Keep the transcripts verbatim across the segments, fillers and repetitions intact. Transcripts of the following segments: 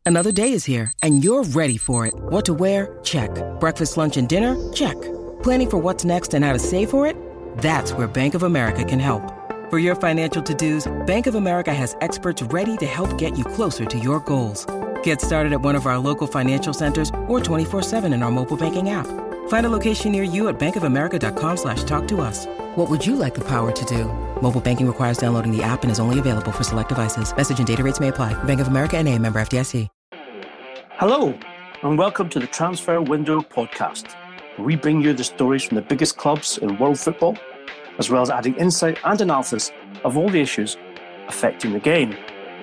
Another day is here, and you're ready for it. What to wear? Check. Breakfast, lunch, and dinner? Check. Planning for what's next and how to save for it? That's where Bank of America can help. For your financial to-dos, Bank of America has experts ready to help get you closer to your goals. Get started at one of our local financial centers or twenty-four seven in our mobile banking app. Find a location near you at bankofamerica.com slash talk to us. What would you like the power to do? Mobile banking requires downloading the app and is only available for select devices. Message and data rates may apply. Bank of America N A, member F D I C. Hello, and welcome to the Transfer Window podcast, where we bring you the stories from the biggest clubs in world football, as well as adding insight and analysis of all the issues affecting the game.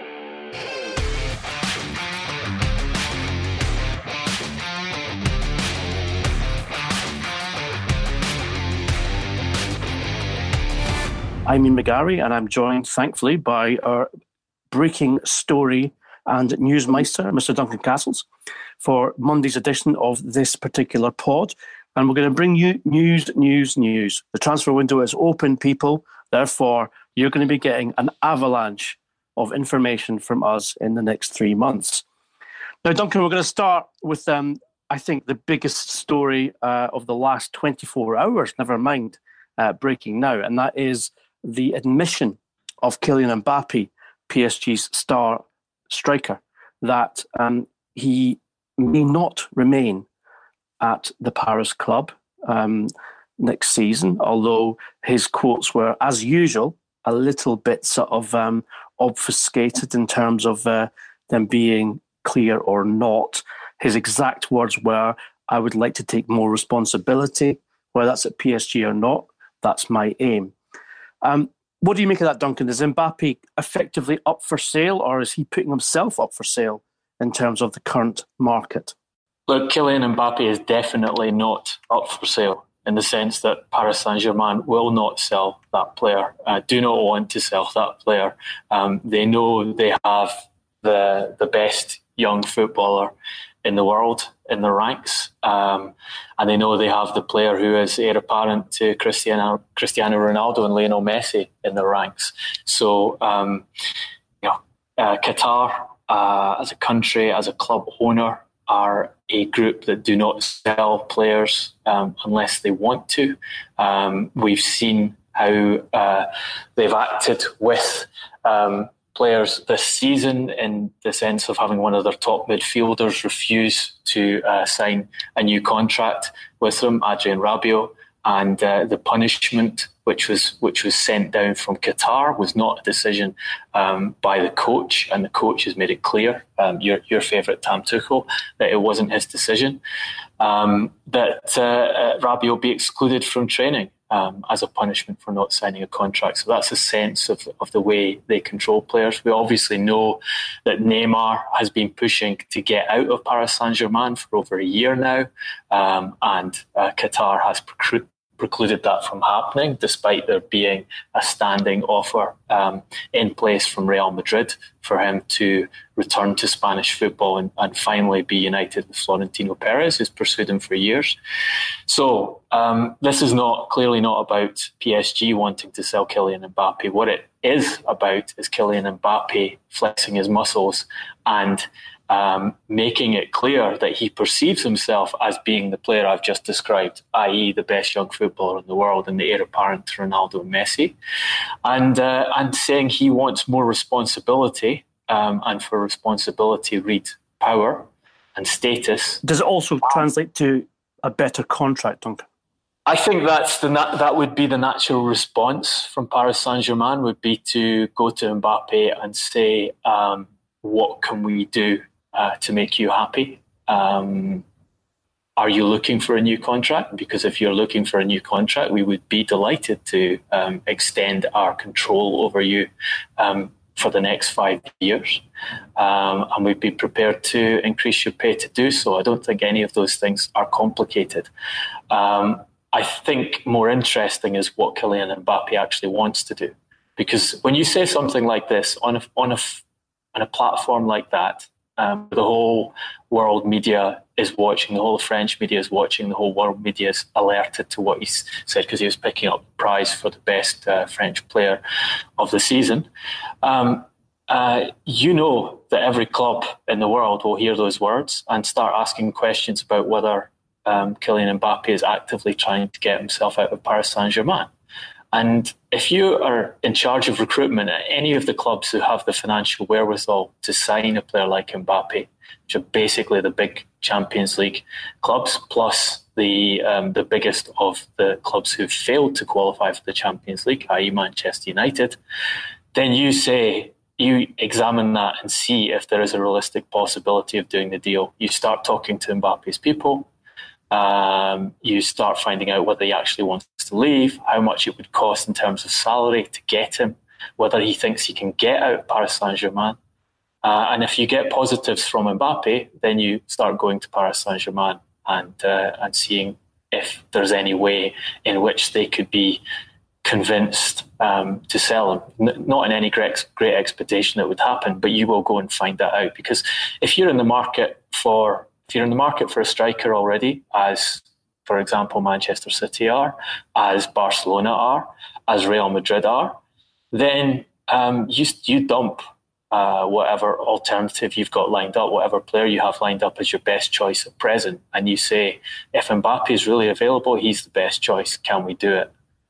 I'm Ian McGarry, and I'm joined, thankfully, by our breaking story and newsmeister, Mister Duncan Castles, for Monday's edition of this particular pod. And we're going to bring you news, news, news. The transfer window is open, people. Therefore, you're going to be getting an avalanche of information from us in the next three months. Now, Duncan, we're going to start with, um, I think, the biggest story uh, of the last twenty-four hours, never mind uh, breaking now, and that is the admission of Kylian Mbappe, P S G's star striker, that um, he may not remain at the Paris club um, next season, although his quotes were, as usual, a little bit sort of um, obfuscated in terms of uh, them being clear or not. His exact words were, I would like to take more responsibility, whether that's at P S G or not. That's my aim. Um, what do you make of that, Duncan? Is Mbappe effectively up for sale, or is he putting himself up for sale in terms of the current market? Look, Kylian Mbappe is definitely not up for sale in the sense that Paris Saint-Germain will not sell that player, uh, do not want to sell that player. Um, they know they have the the best young footballer in the world in the ranks, um, and they know they have the player who is heir apparent to Cristiano, Cristiano Ronaldo and Lionel Messi in the ranks. So, um, you know, uh, Qatar uh, as a country, as a club owner, are a group that do not sell players um, unless they want to. Um, we've seen how uh, they've acted with um, players this season, in the sense of having one of their top midfielders refuse to uh, sign a new contract with them, Adrien Rabiot, and uh, the punishment which was which was sent down from Qatar was not a decision um, by the coach, and the coach has made it clear, um, your your favourite Tam Tuchel, that it wasn't his decision, um, that uh, uh, Rabiot be excluded from training Um, as a punishment for not signing a contract. So that's a sense of, of the way they control players. We obviously know that Neymar has been pushing to get out of Paris Saint-Germain for over a year now, um, and uh, Qatar has preclu- precluded that from happening, despite there being a standing offer um, in place from Real Madrid for him to return to Spanish football and, and finally be united with Florentino Perez, who's pursued him for years. So um, this is not clearly not about P S G wanting to sell Kylian Mbappe. What it is about is Kylian Mbappe flexing his muscles and um, making it clear that he perceives himself as being the player I've just described, that is the best young footballer in the world and the heir apparent to Ronaldo and Messi, and, uh, and saying he wants more responsibility, um, and for responsibility read power and status. Does it also translate to a better contract, Duncan? I think that's the na- that would be the natural response from Paris Saint-Germain, would be to go to Mbappe and say, um, what can we do uh, to make you happy? Um, are you looking for a new contract? Because if you're looking for a new contract, we would be delighted to um, extend our control over you um, for the next five years. Um, and we'd be prepared to increase your pay to do so. I don't think any of those things are complicated. Um, I think more interesting is what Kylian Mbappe actually wants to do. Because when you say something like this on a, on a, on a platform like that, um, the whole world media is watching, the whole French media is watching, the whole world media is alerted to what he said because he was picking up the prize for the best uh, French player of the season. Um, uh, you know that every club in the world will hear those words and start asking questions about whether um, Kylian Mbappe is actively trying to get himself out of Paris Saint-Germain. And if you are in charge of recruitment at any of the clubs who have the financial wherewithal to sign a player like Mbappe, which are basically the big Champions League clubs, plus the um, the biggest of the clubs who failed to qualify for the Champions League, that is. Manchester United, then you say, you examine that and see if there is a realistic possibility of doing the deal. You start talking to Mbappe's people. Um, you start finding out whether he actually wants to leave, how much it would cost in terms of salary to get him, whether he thinks he can get out of Paris Saint-Germain. Uh, and if you get positives from Mbappe, then you start going to Paris Saint-Germain and uh, and seeing if there's any way in which they could be convinced um, to sell him. N- not in any great, great expectation that would happen, but you will go and find that out. Because if you're in the market for if you're in the market for a striker already, as for example Manchester City are, as Barcelona are, as Real Madrid are, then um, you you dump uh, whatever alternative you've got lined up, whatever player you have lined up as your best choice at present, and you say, if Mbappe is really available, he's the best choice. Can we do it?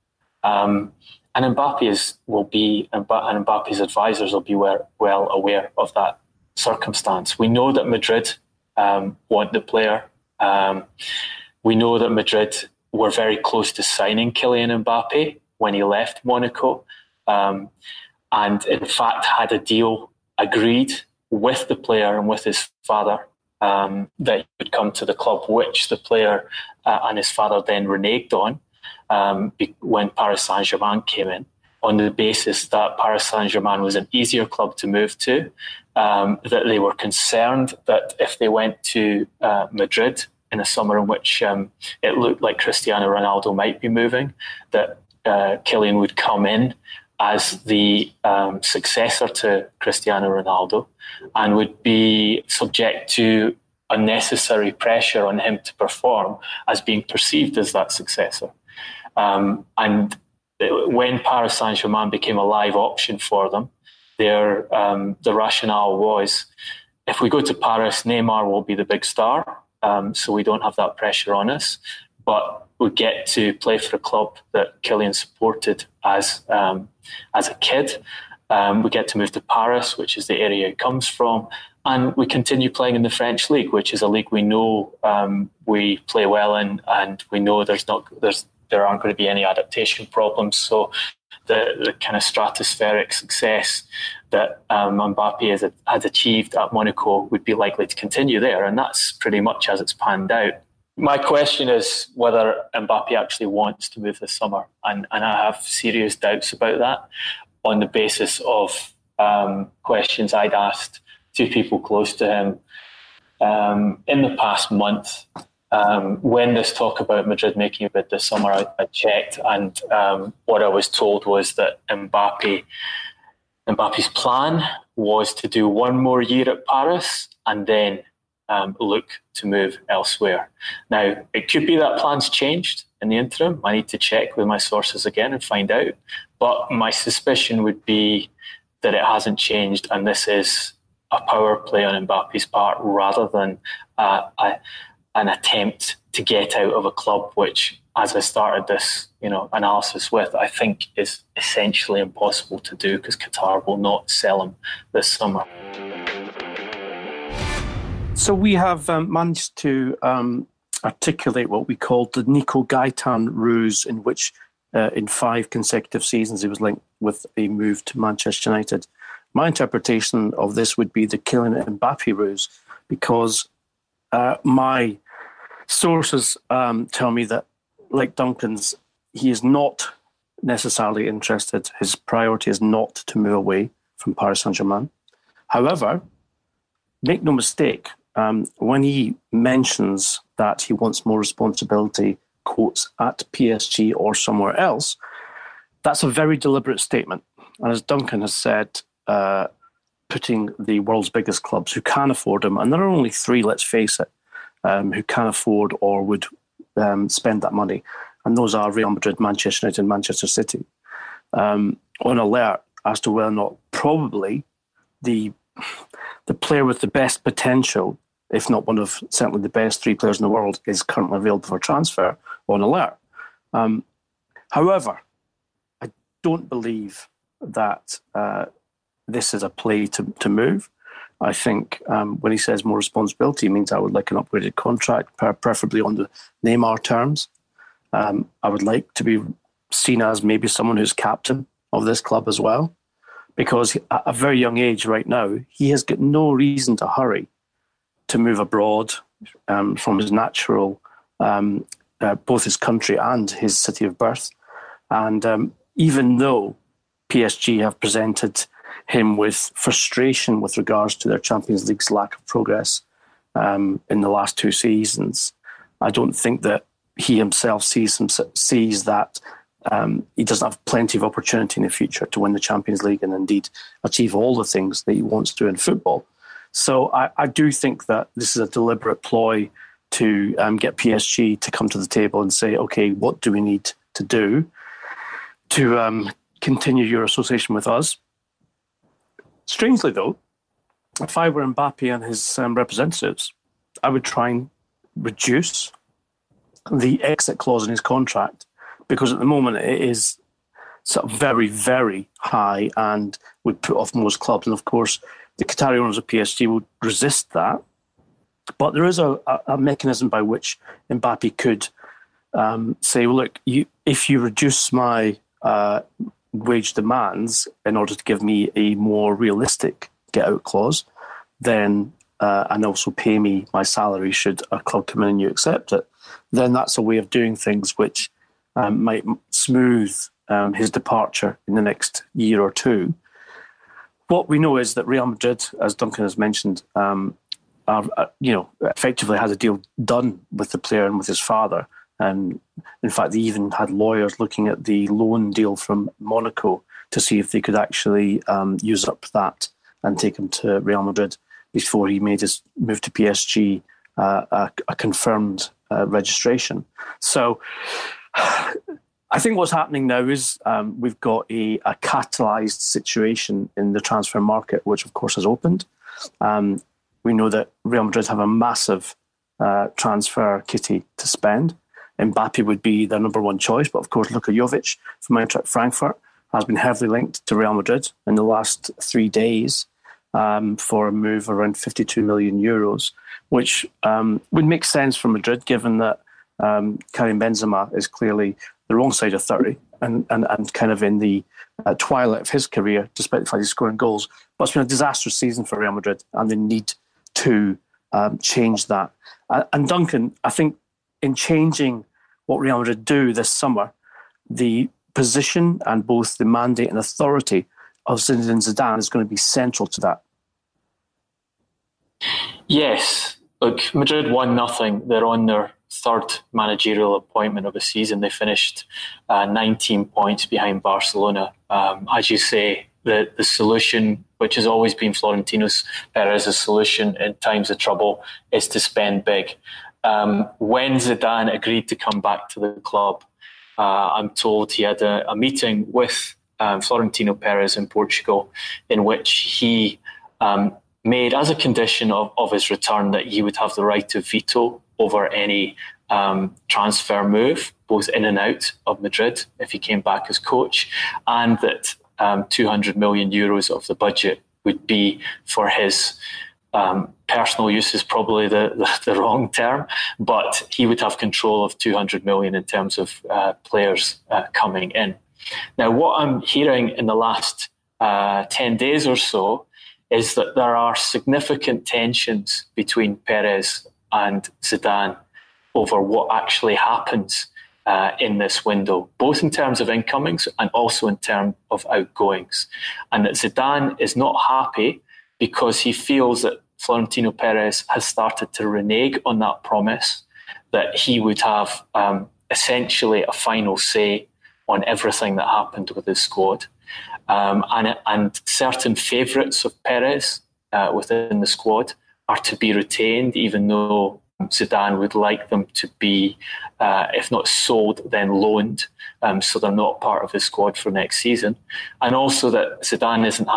Um, and Mbappe is, will be, and Mbappe's advisors will be well, well aware of that circumstance. We know that Madrid um, want the player. Um, we know that Madrid were very close to signing Kylian Mbappe when he left Monaco, um, and in fact had a deal agreed with the player and with his father um, that he would come to the club, which the player uh, and his father then reneged on. Um, when Paris Saint-Germain came in, on the basis that Paris Saint-Germain was an easier club to move to, um, that they were concerned that if they went to uh, Madrid in a summer in which um, it looked like Cristiano Ronaldo might be moving, that uh, Kylian would come in as the um, successor to Cristiano Ronaldo and would be subject to unnecessary pressure on him to perform as being perceived as that successor. Um, and when Paris Saint-Germain became a live option for them, their um, the rationale was, if we go to Paris, Neymar will be the big star, um, so we don't have that pressure on us, but we get to play for a club that Kylian supported as um, as a kid. Um, we get to move to Paris, which is the area he comes from, and we continue playing in the French league, which is a league we know um, we play well in, and we know there's not there's there aren't going to be any adaptation problems. So the, the kind of stratospheric success that um, Mbappe has, has achieved at Monaco would be likely to continue there, and that's pretty much as it's panned out. My question is whether Mbappe actually wants to move this summer, and, and I have serious doubts about that on the basis of um, questions I'd asked to people close to him um, in the past month. Um, when this talk about Madrid making a bid this summer, I, I checked, and um, what I was told was that Mbappe, Mbappe's plan was to do one more year at Paris and then um, look to move elsewhere. Now, it could be that plans changed in the interim. I need to check with my sources again and find out. But my suspicion would be that it hasn't changed, and this is a power play on Mbappe's part rather than uh, a an attempt to get out of a club which, as I started this, you know, analysis with, I think is essentially impossible to do because Qatar will not sell him this summer. So we have um, managed to um, articulate what we called the Nico Gaitan ruse, in which uh, in five consecutive seasons he was linked with a move to Manchester United. My interpretation of this would be the Kylian Mbappe ruse, because uh, my sources um, tell me that, like Duncan's, he is not necessarily interested. His priority is not to move away from Paris Saint-Germain. However, make no mistake, um, when he mentions that he wants more responsibility, quotes, at P S G or somewhere else, that's a very deliberate statement. And as Duncan has said, uh, putting the world's biggest clubs who can afford him, and there are only three, let's face it, Um, who can afford or would um, spend that money. And those are Real Madrid, Manchester United and Manchester City. Um, on alert as to whether or not probably the the player with the best potential, if not one of certainly the best three players in the world, is currently available for transfer on alert. Um, however, I don't believe that uh, this is a play to, to move. I think um, when he says more responsibility, it means I would like an upgraded contract, preferably on the Neymar terms. Um, I would like to be seen as maybe someone who's captain of this club as well, because at a very young age right now, he has got no reason to hurry to move abroad um, from his natural, um, uh, both his country and his city of birth. And um, even though P S G have presented him with frustration with regards to their Champions League's lack of progress um, in the last two seasons, I don't think that he himself sees him, sees that um, he doesn't have plenty of opportunity in the future to win the Champions League and indeed achieve all the things that he wants to in football. So I, I do think that this is a deliberate ploy to um, get P S G to come to the table and say, okay, what do we need to do to um, continue your association with us? Strangely, though, if I were Mbappe and his um, representatives, I would try and reduce the exit clause in his contract, because at the moment it is sort of very, very high and would put off most clubs. And of course, the Qatari owners of P S G would resist that. But there is a, a, a mechanism by which Mbappe could um, say, well, look, you, if you reduce my uh, wage demands in order to give me a more realistic get-out clause, then uh, and also pay me my salary should a club come in and you accept it, then that's a way of doing things which um, might smooth um, his departure in the next year or two. What we know is that Real Madrid, as Duncan has mentioned, um, are, uh, you know, effectively had a deal done with the player and with his father. And in fact, they even had lawyers looking at the loan deal from Monaco to see if they could actually um, use up that and take him to Real Madrid before he made his move to P S G uh, a, a confirmed uh, registration. So I think what's happening now is um, we've got a, a catalysed situation in the transfer market, which of course has opened. Um, we know that Real Madrid have a massive uh, transfer kitty to spend. Mbappe would be their number one choice, but of course Luka Jovic from Eintracht Frankfurt has been heavily linked to Real Madrid in the last three days um, for a move around fifty-two million euros, which um, would make sense for Madrid, given that um, Karim Benzema is clearly the wrong side of thirty and, and, and kind of in the uh, twilight of his career, despite the fact he's scoring goals. But it's been a disastrous season for Real Madrid, and they need to um, change that. Uh, and Duncan, I think in changing what Real Madrid do this summer, the position and both the mandate and authority of Zinedine Zidane is going to be central to that. Yes. Look, Madrid won nothing. They're on their third managerial appointment of the season. They finished uh, nineteen points behind Barcelona. Um, as you say, the, the solution, which has always been Florentino Perez's solution in times of trouble, is to spend big. Um, when Zidane agreed to come back to the club, uh, I'm told he had a, a meeting with um, Florentino Perez in Portugal, in which he um, made as a condition of, of his return that he would have the right to veto over any um, transfer move, both in and out of Madrid, if he came back as coach, and that um, two hundred million euros of the budget would be for his um, personal use is probably the, the, the wrong term, but he would have control of two hundred million in terms of uh, players uh, coming in. Now, what I'm hearing in the last uh, ten days or so is that there are significant tensions between Perez and Zidane over what actually happens uh, in this window, both in terms of incomings and also in terms of outgoings. And that Zidane is not happy because he feels that Florentino Perez has started to renege on that promise, that he would have um, essentially a final say on everything that happened with his squad. Um, and, and certain favourites of Perez uh, within the squad are to be retained, even though Zidane would like them to be, uh, if not sold, then loaned, um, so they're not part of his squad for next season. And also that Zidane isn't ha-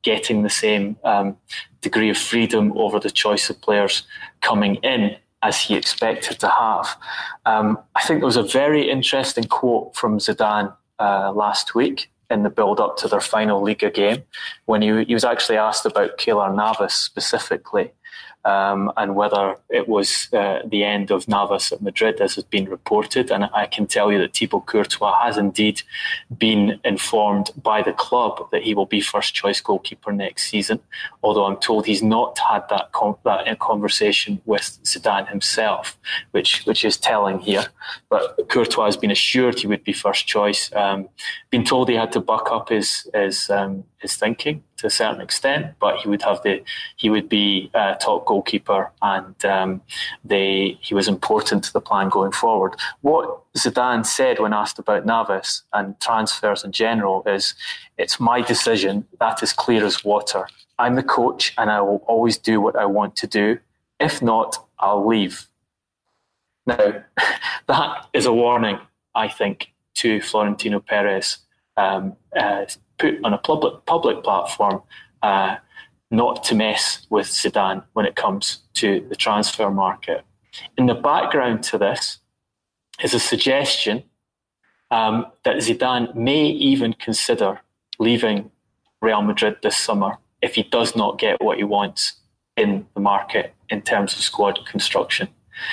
getting the same um, degree of freedom over the choice of players coming in as he expected to have. Um, I think there was a very interesting quote from Zidane uh, last week in the build-up to their final Liga game, when he, he was actually asked about Keylor Navas specifically, um, and whether it was uh, the end of Navas at Madrid, as has been reported. And I can tell you that Thibaut Courtois has indeed been informed by the club that he will be first-choice goalkeeper next season, although I'm told he's not had that, com- that conversation with Zidane himself, which which is telling here. But Courtois has been assured he would be first choice. Um, been told he had to buck up his his um, his thinking to a certain extent, but he would have the he would be uh, top goalkeeper, and um, they he was important to the plan going forward. What Zidane said when asked about Navas and transfers in general is, "It's my decision. That is clear as water. I'm the coach, and I will always do what I want to do. If not, I'll leave." Now, that is a warning, I think, to Florentino Perez, um, uh, put on a public public platform, uh, not to mess with Zidane when it comes to the transfer market. In the background to this is a suggestion um, that Zidane may even consider leaving Real Madrid this summer if he does not get what he wants in the market in terms of squad construction.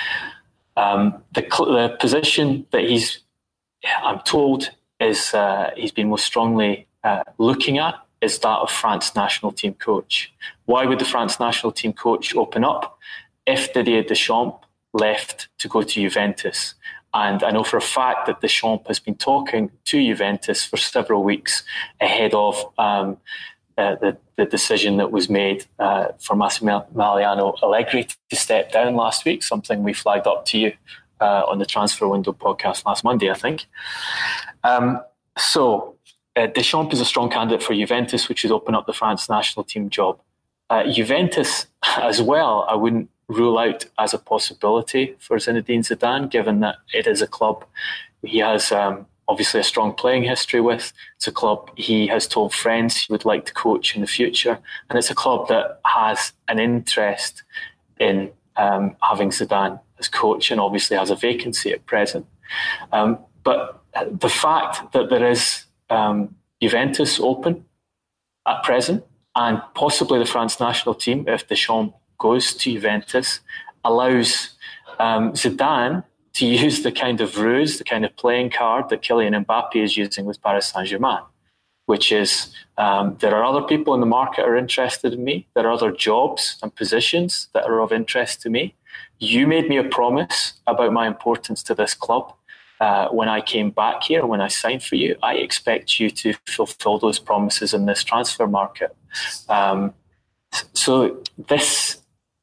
Um, the, the position that he's, I'm told, is uh, he's been most strongly uh, looking at is that of France national team coach. Why would the France national team coach open up if Didier Deschamps left to go to Juventus? And I know for a fact that Deschamps has been talking to Juventus for several weeks ahead of um, uh, the, the decision that was made uh, for Massimiliano Allegri to step down last week, something we flagged up to you uh, on the Transfer Window podcast last Monday, I think. Um, so uh, Deschamps is a strong candidate for Juventus, which would open up the France national team job. Uh, Juventus as well, I wouldn't rule out as a possibility for Zinedine Zidane, given that it is a club he has um, obviously a strong playing history with. It's a club he has told friends he would like to coach in the future, and it's a club that has an interest in um, having Zidane as coach, and obviously has a vacancy at present. Um, but the fact that there is um, Juventus open at present, and possibly the France national team, if Deschamps goes to Juventus, allows um, Zidane to use the kind of ruse, the kind of playing card that Kylian Mbappe is using with Paris Saint-Germain, which is um, there are other people in the market are interested in me. There are other jobs and positions that are of interest to me. You made me a promise about my importance to this club uh, when I came back here, when I signed for you. I expect you to fulfill those promises in this transfer market. Um, so this...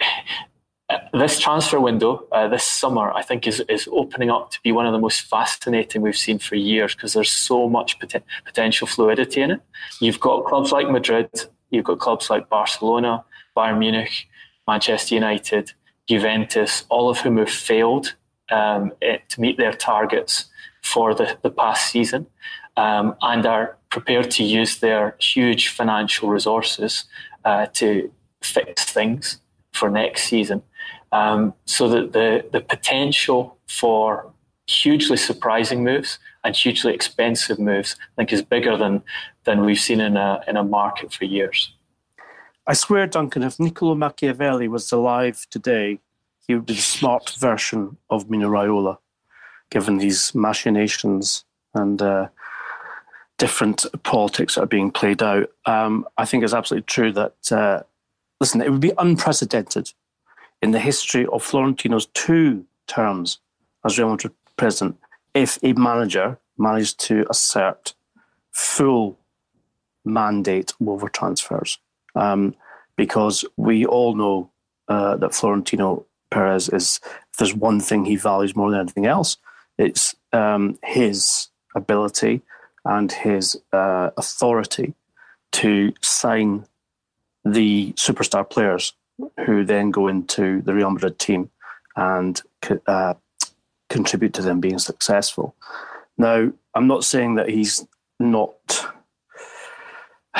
This transfer window, uh, this summer, I think is is opening up to be one of the most fascinating we've seen for years, because there's so much pot- potential fluidity in it. You've got clubs like Madrid, you've got clubs like Barcelona, Bayern Munich, Manchester United, Juventus, all of whom have failed um, it, to meet their targets for the, the past season, um, and are prepared to use their huge financial resources uh, to fix things for next season. Um, so that the, the potential for hugely surprising moves and hugely expensive moves, I think, is bigger than than we've seen in a in a market for years. I swear, Duncan, if Niccolo Machiavelli was alive today, he would be the smart version of Mino Raiola, given these machinations and uh, different politics that are being played out. Um, I think it's absolutely true that, uh, listen, it would be unprecedented in the history of Florentino's two terms as Real Madrid president if a manager managed to assert full mandate over transfers. Um, because we all know uh, that Florentino Perez is, if there's one thing he values more than anything else, it's um, his ability and his uh, authority to sign the superstar players who then go into the Real Madrid team and uh, contribute to them being successful. Now, I'm not saying that he's not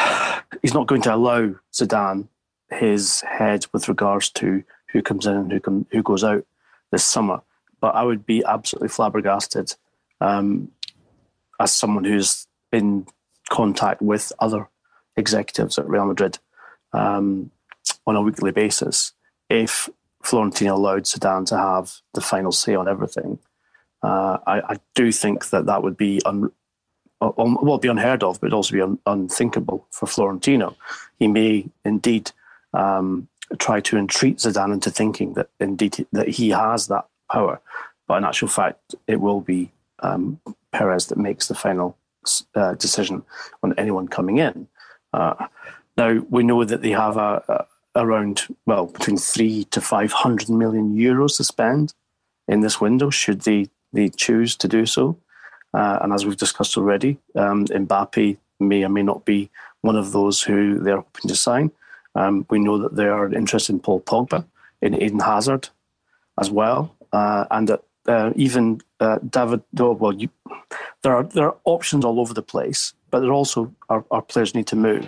he's not going to allow Zidane his head with regards to who comes in and who come, who goes out this summer. But I would be absolutely flabbergasted um, as someone who's in contact with other executives at Real Madrid um, on a weekly basis if Florentino allowed Zidane to have the final say on everything. Uh, I, I do think that that would be un, un, well, be unheard of, but it'd also be un, unthinkable for Florentino. He may indeed um, try to entreat Zidane into thinking that indeed that he has that power, but in actual fact, it will be um, Perez that makes the final uh, decision on anyone coming in. Uh, now we know that they have a, a around well between three to five hundred million euros to spend in this window, should they they choose to do so. Uh, and as we've discussed already, um, Mbappe may or may not be one of those who they're hoping to sign. Um, we know that they are interested in Paul Pogba, in Eden Hazard as well, uh, and that uh, even uh, David. Oh, well, you, there are there are options all over the place, but there also are, are players need to move.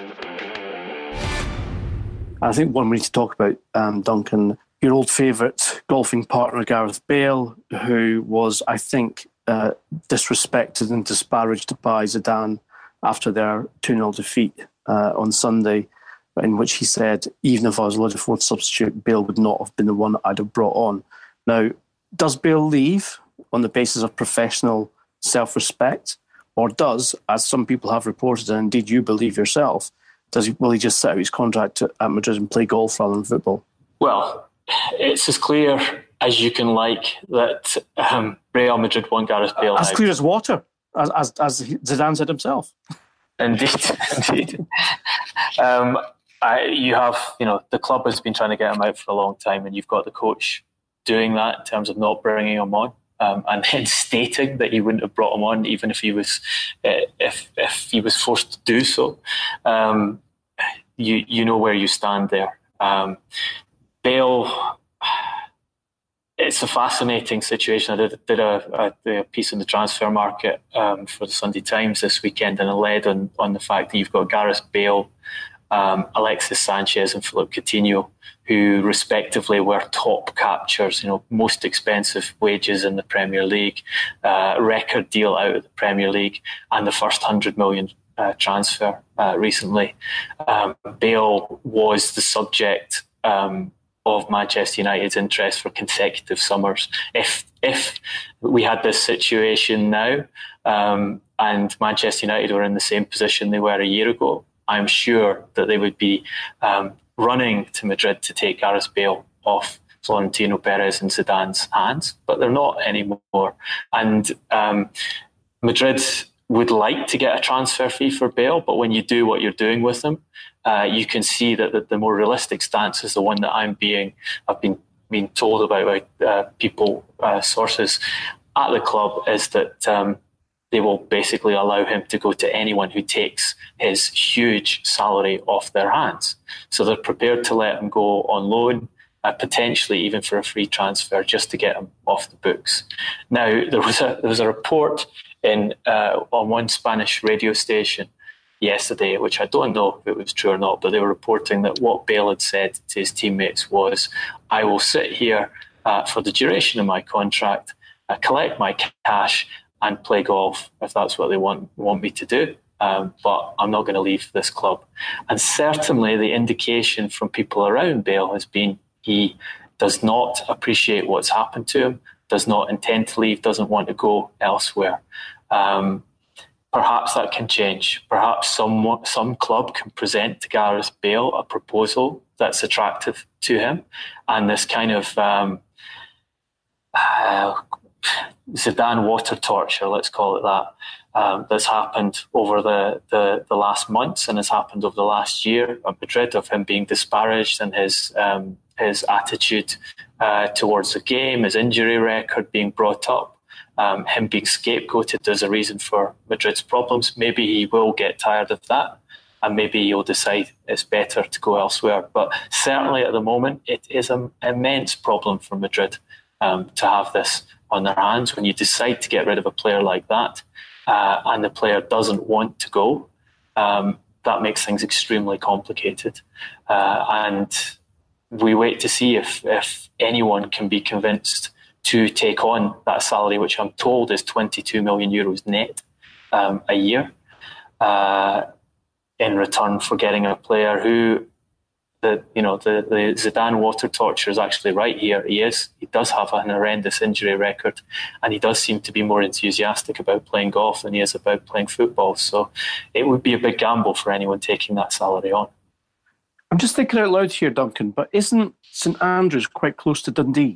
I think one we need to talk about, um, Duncan, your old favourite golfing partner, Gareth Bale, who was, I think, uh, disrespected and disparaged by Zidane after their two nil defeat uh, on Sunday, in which he said, even if I was allowed a fourth substitute, Bale would not have been the one I'd have brought on. Now, does Bale leave on the basis of professional self-respect, or does, as some people have reported, and indeed you believe yourself, Does he, will he just set out his contract at Madrid and play golf rather than football? Well, it's as clear as you can like that um, Real Madrid won Gareth Bale. As out. clear as water, as, as, as Zidane said himself. Indeed, indeed. Um, I, you have, you know, the club has been trying to get him out for a long time, and you've got the coach doing that in terms of not bringing him on. Um, and then stating that he wouldn't have brought him on, even if he was, uh, if if he was forced to do so. Um, you you know where you stand there. Um, Bale, it's a fascinating situation. I did, did a, a, a piece in the transfer market um, for the Sunday Times this weekend, and I led on on the fact that you've got Gareth Bale, um, Alexis Sanchez, and Philippe Coutinho, who respectively were top captures, you know, most expensive wages in the Premier League, uh, record deal out of the Premier League, and the first one hundred million uh, transfer uh, recently. Um, Bale was the subject um, of Manchester United's interest for consecutive summers. If if we had this situation now um, and Manchester United were in the same position they were a year ago, I'm sure that they would be um, running to Madrid to take Gareth Bale off Florentino Perez and Zidane's hands, but they're not anymore. And um, Madrid would like to get a transfer fee for Bale, but when you do what you're doing with them, uh, you can see that the, the more realistic stance is the one that I'm being, I've been being told about by uh, people, uh, sources at the club, is that um, they will basically allow him to go to anyone who takes his huge salary off their hands. So they're prepared to let him go on loan, uh, potentially even for a free transfer, just to get him off the books. Now, there was a there was a report in uh, on one Spanish radio station yesterday, which I don't know if it was true or not, but they were reporting that what Bale had said to his teammates was, I will sit here uh, for the duration of my contract, uh, collect my cash, and play golf if that's what they want want me to do. Um, but I'm not going to leave this club. And certainly the indication from people around Bale has been he does not appreciate what's happened to him, does not intend to leave, doesn't want to go elsewhere. Um, perhaps that can change. Perhaps some, some club can present to Gareth Bale a proposal that's attractive to him. And this kind of um, uh, Zidane water torture, let's call it that, um, that's happened over the, the, the last months and has happened over the last year at Madrid, of him being disparaged and his um, his attitude uh, towards the game, his injury record being brought up, um, him being scapegoated as a reason for Madrid's problems. Maybe he will get tired of that, and maybe he'll decide it's better to go elsewhere. But certainly at the moment, it is an immense problem for Madrid um, to have this on their hands. When you decide to get rid of a player like that, uh, and the player doesn't want to go, um, that makes things extremely complicated. Uh, and we wait to see if, if anyone can be convinced to take on that salary, which I'm told is twenty-two million euros net um, a year, uh, in return for getting a player who, the you know the, the Zidane water torture is actually right here. He is he does have an horrendous injury record, and he does seem to be more enthusiastic about playing golf than he is about playing football. So it would be a big gamble for anyone taking that salary on. I'm just thinking out loud here, Duncan, but isn't St Andrews quite close to Dundee?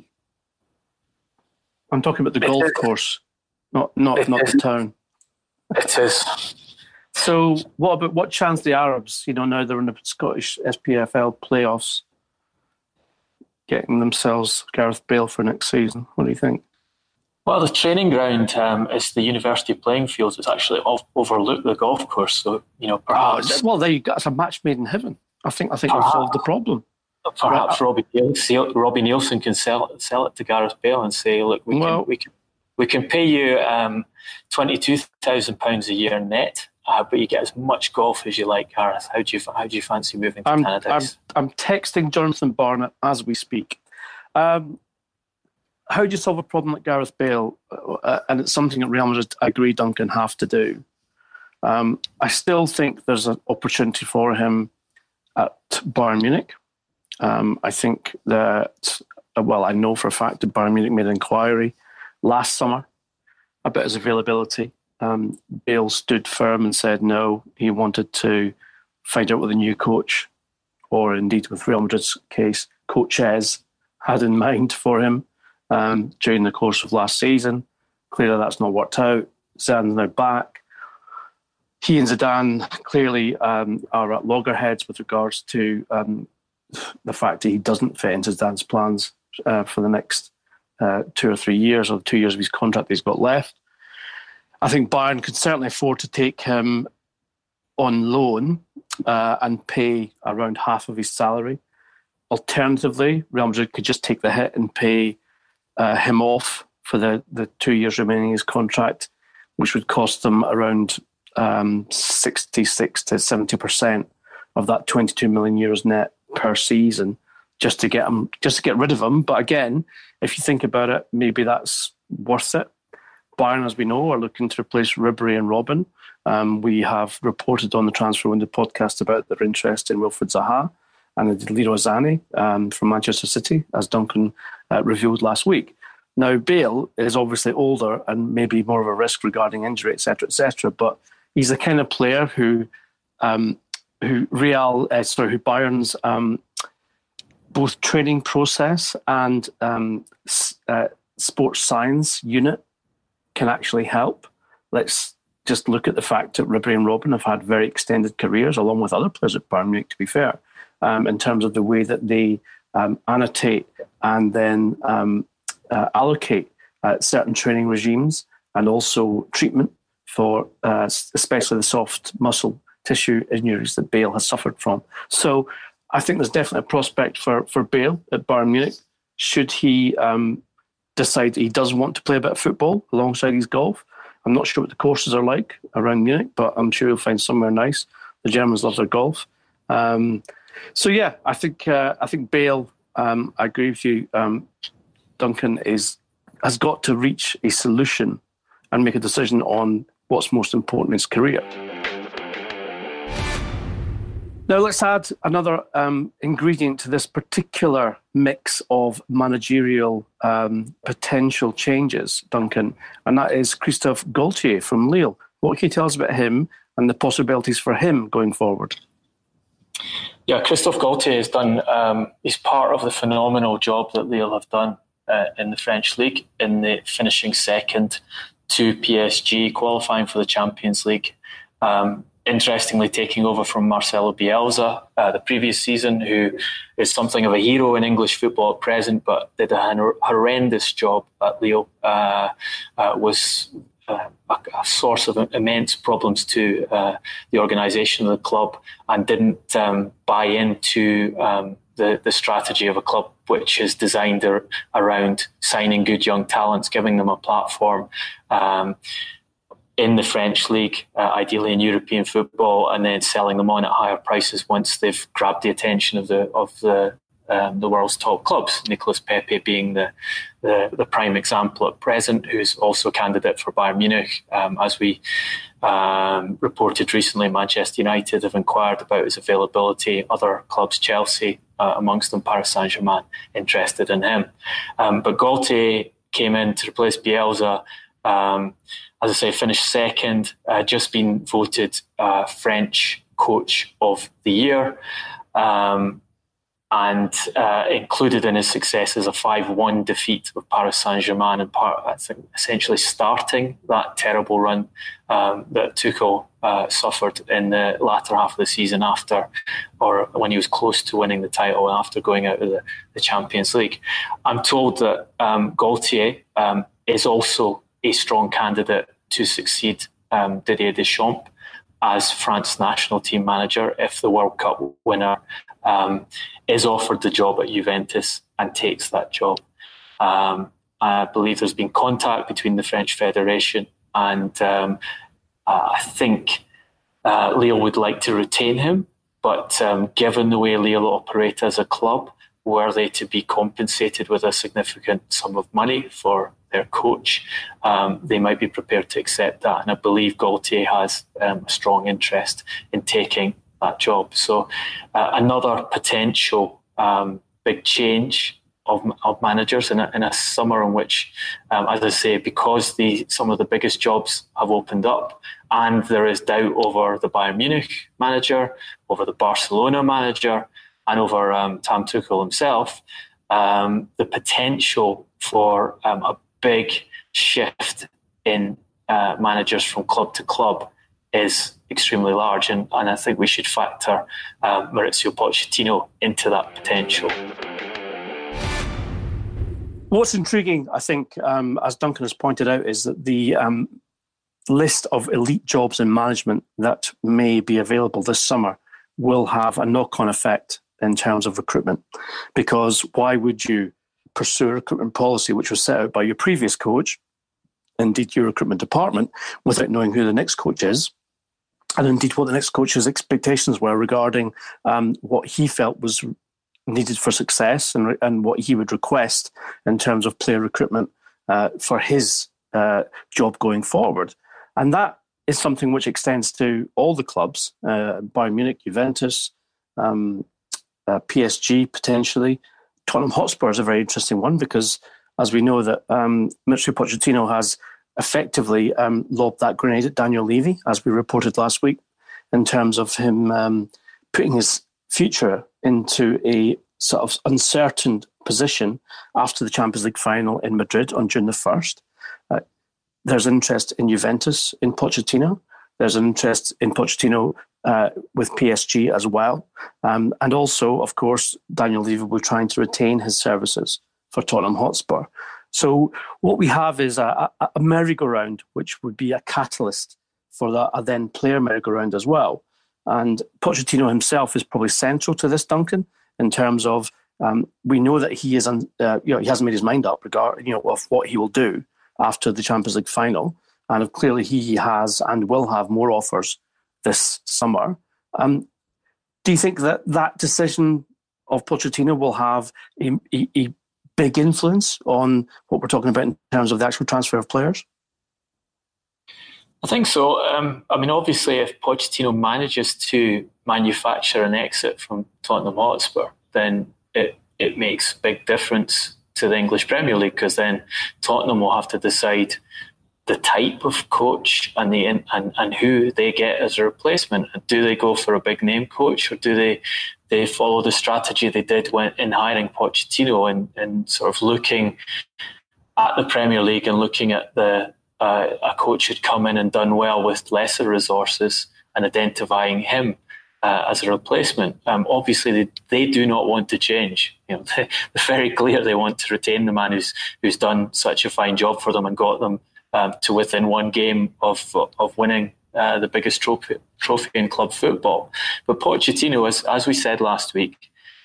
I'm talking about the it golf is. course, not not not is. the town. It is. So what about what chance the Arabs, you know, now they're in the Scottish S P F L playoffs, getting themselves Gareth Bale for next season? What do you think? Well, the training ground um, is the university playing fields. It's actually off, overlooked the golf course, so you know perhaps. Oh, well, there you go. It's a match made in heaven. I think I think we've Perhaps. solved the problem. Perhaps Robbie Nielsen, Robbie Nielsen can sell sell it to Gareth Bale and say, "Look, we Well, can we can we can pay you um, twenty two thousand pounds a year net, uh, but you get as much golf as you like, Gareth. How do you how do you fancy moving to I'm, Tannadice?" I'm I'm texting Jonathan Barnett as we speak. Um, how do you solve a problem like Gareth Bale? Uh, and it's something that Real Madrid, I agree, Duncan, have to do. Um, I still think there's an opportunity for him at Bayern Munich. Um, I think that, well, I know for a fact that Bayern Munich made an inquiry last summer about his availability. Um, Bale stood firm and said no. He wanted to find out what the new coach, or indeed with Real Madrid's case, coaches, had in mind for him um, during the course of last season. Clearly that's not worked out. Zidane's now back. He and Zidane clearly um, are at loggerheads with regards to um, the fact that he doesn't fit into Zidane's plans uh, for the next uh, two or three years, or the two years of his contract that he's got left. I think Bayern could certainly afford to take him on loan uh, and pay around half of his salary. Alternatively, Real Madrid could just take the hit and pay uh, him off for the, the two years remaining in his contract, which would cost them around um, sixty-six to seventy percent of that twenty-two million euros net per season, just to get him, just to get rid of him. But again, if you think about it, maybe that's worth it. Bayern, as we know, are looking to replace Ribéry and Robben. Um, we have reported on the Transfer Window podcast about their interest in Wilfried Zaha and Leroy Sané um, from Manchester City, as Duncan uh, revealed last week. Now, Bale is obviously older and maybe more of a risk regarding injury, et cetera, et cetera. But he's the kind of player who, um, who Real, uh, sorry, who Bayern's um, both training process and um, uh, sports science unit can actually help. Let's just look at the fact that Ribéry and Robben have had very extended careers, along with other players at Bayern Munich, to be fair, um, in terms of the way that they um, annotate and then um, uh, allocate uh, certain training regimes and also treatment for uh, especially the soft muscle tissue injuries that Bale has suffered from. So I think there's definitely a prospect for, for Bale at Bayern Munich. Should he um, decide that he does want to play a bit of football alongside his golf? I'm not sure what the courses are like around Munich, but I'm sure he'll find somewhere nice. The Germans love their golf. Um, so yeah, I think uh, I think Bale, um, I agree with you, um, Duncan, is has got to reach a solution and make a decision on what's most important in his career. Now let's add another um, ingredient to this particular mix of managerial um, potential changes, Duncan, and that is Christophe Galtier from Lille. What can you tell us about him and the possibilities for him going forward? Yeah, Christophe Galtier has done, um, he's part of the phenomenal job that Lille have done uh, in the French League, in the finishing second to P S G, qualifying for the Champions League. Um, Interestingly, taking over from Marcelo Bielsa uh, the previous season, who is something of a hero in English football at present, but did a horrendous job at Lille, uh, uh, was uh, a, a source of immense problems to uh, the organisation of the club, and didn't um, buy into um, the, the strategy of a club which is designed ar- around signing good young talents, giving them a platform. Um, in the French league, uh, ideally in European football, and then selling them on at higher prices once they've grabbed the attention of the of the um, the world's top clubs. Nicolas Pepe being the, the the prime example at present, who's also a candidate for Bayern Munich. Um, as we um, reported recently, Manchester United have inquired about his availability. Other clubs, Chelsea uh, amongst them, Paris Saint-Germain, interested in him. Um, but Galtier came in to replace Bielsa. Um, as I say, finished second, uh, just been voted uh, French Coach of the Year, um, and uh, included in his success is a five one defeat of Paris Saint-Germain, and part, I think, essentially starting that terrible run um, that Tuchel uh, suffered in the latter half of the season after, or when he was close to winning the title after going out of the, the Champions League. I'm told that um, Galtier um, is also a strong candidate to succeed um, Didier Deschamps as France national team manager if the World Cup winner um, is offered the job at Juventus and takes that job. Um, I believe there's been contact between the French Federation, and um, uh, I think uh, Lille would like to retain him, but um, given the way Lille operate as a club, were they to be compensated with a significant sum of money for their coach, um, they might be prepared to accept that. And I believe Galtier has um, a strong interest in taking that job. So uh, another potential um, big change of, of managers in a, in a summer in which, um, as I say, because the some of the biggest jobs have opened up and there is doubt over the Bayern Munich manager, over the Barcelona manager, and over um, Tam Tuchel himself, um, the potential for um, a big shift in uh, managers from club to club is extremely large, and, and I think we should factor um, Mauricio Pochettino into that potential. What's intriguing, I think, um, as Duncan has pointed out, is that the um, list of elite jobs in management that may be available this summer will have a knock-on effect in terms of recruitment. Because why would you pursue a recruitment policy which was set out by your previous coach, indeed your recruitment department, without knowing who the next coach is, and indeed what the next coach's expectations were regarding um, what he felt was needed for success and, and what he would request in terms of player recruitment uh, for his uh, job going forward. And that is something which extends to all the clubs, uh, Bayern Munich, Juventus, um, uh, P S G potentially. Tottenham Hotspur is a very interesting one because, as we know, that um, Mauricio Pochettino has effectively um, lobbed that grenade at Daniel Levy, as we reported last week, in terms of him um, putting his future into a sort of uncertain position after the Champions League final in Madrid on June the first. Uh, there's interest in Juventus in Pochettino. There's an interest in Pochettino uh, with P S G as well. Um, and also, of course, Daniel Levy will be trying to retain his services for Tottenham Hotspur. So what we have is a, a, a merry-go-round, which would be a catalyst for that, a then player merry-go-round as well. And Pochettino himself is probably central to this, Duncan, in terms of um, we know that he is, un, uh, you know, he hasn't made his mind up regarding, you know, of what he will do after the Champions League final. And clearly he has and will have more offers this summer. Um, do you think that that decision of Pochettino will have a, a, a big influence on what we're talking about in terms of the actual transfer of players? I think so. Um, I mean, obviously, if Pochettino manages to manufacture an exit from Tottenham Hotspur, then it, it makes a big difference to the English Premier League, because then Tottenham will have to decide the type of coach and the and, and who they get as a replacement. Do they go for a big name coach, or do they they follow the strategy they did when in hiring Pochettino and, and sort of looking at the Premier League and looking at the uh, a coach who'd come in and done well with lesser resources and identifying him uh, as a replacement. Um, obviously, they, they do not want to change. You know, they, they're very clear they want to retain the man who's who's done such a fine job for them and got them Um, to within one game of of winning uh, the biggest trophy, trophy in club football. But Pochettino, as, as we said last week,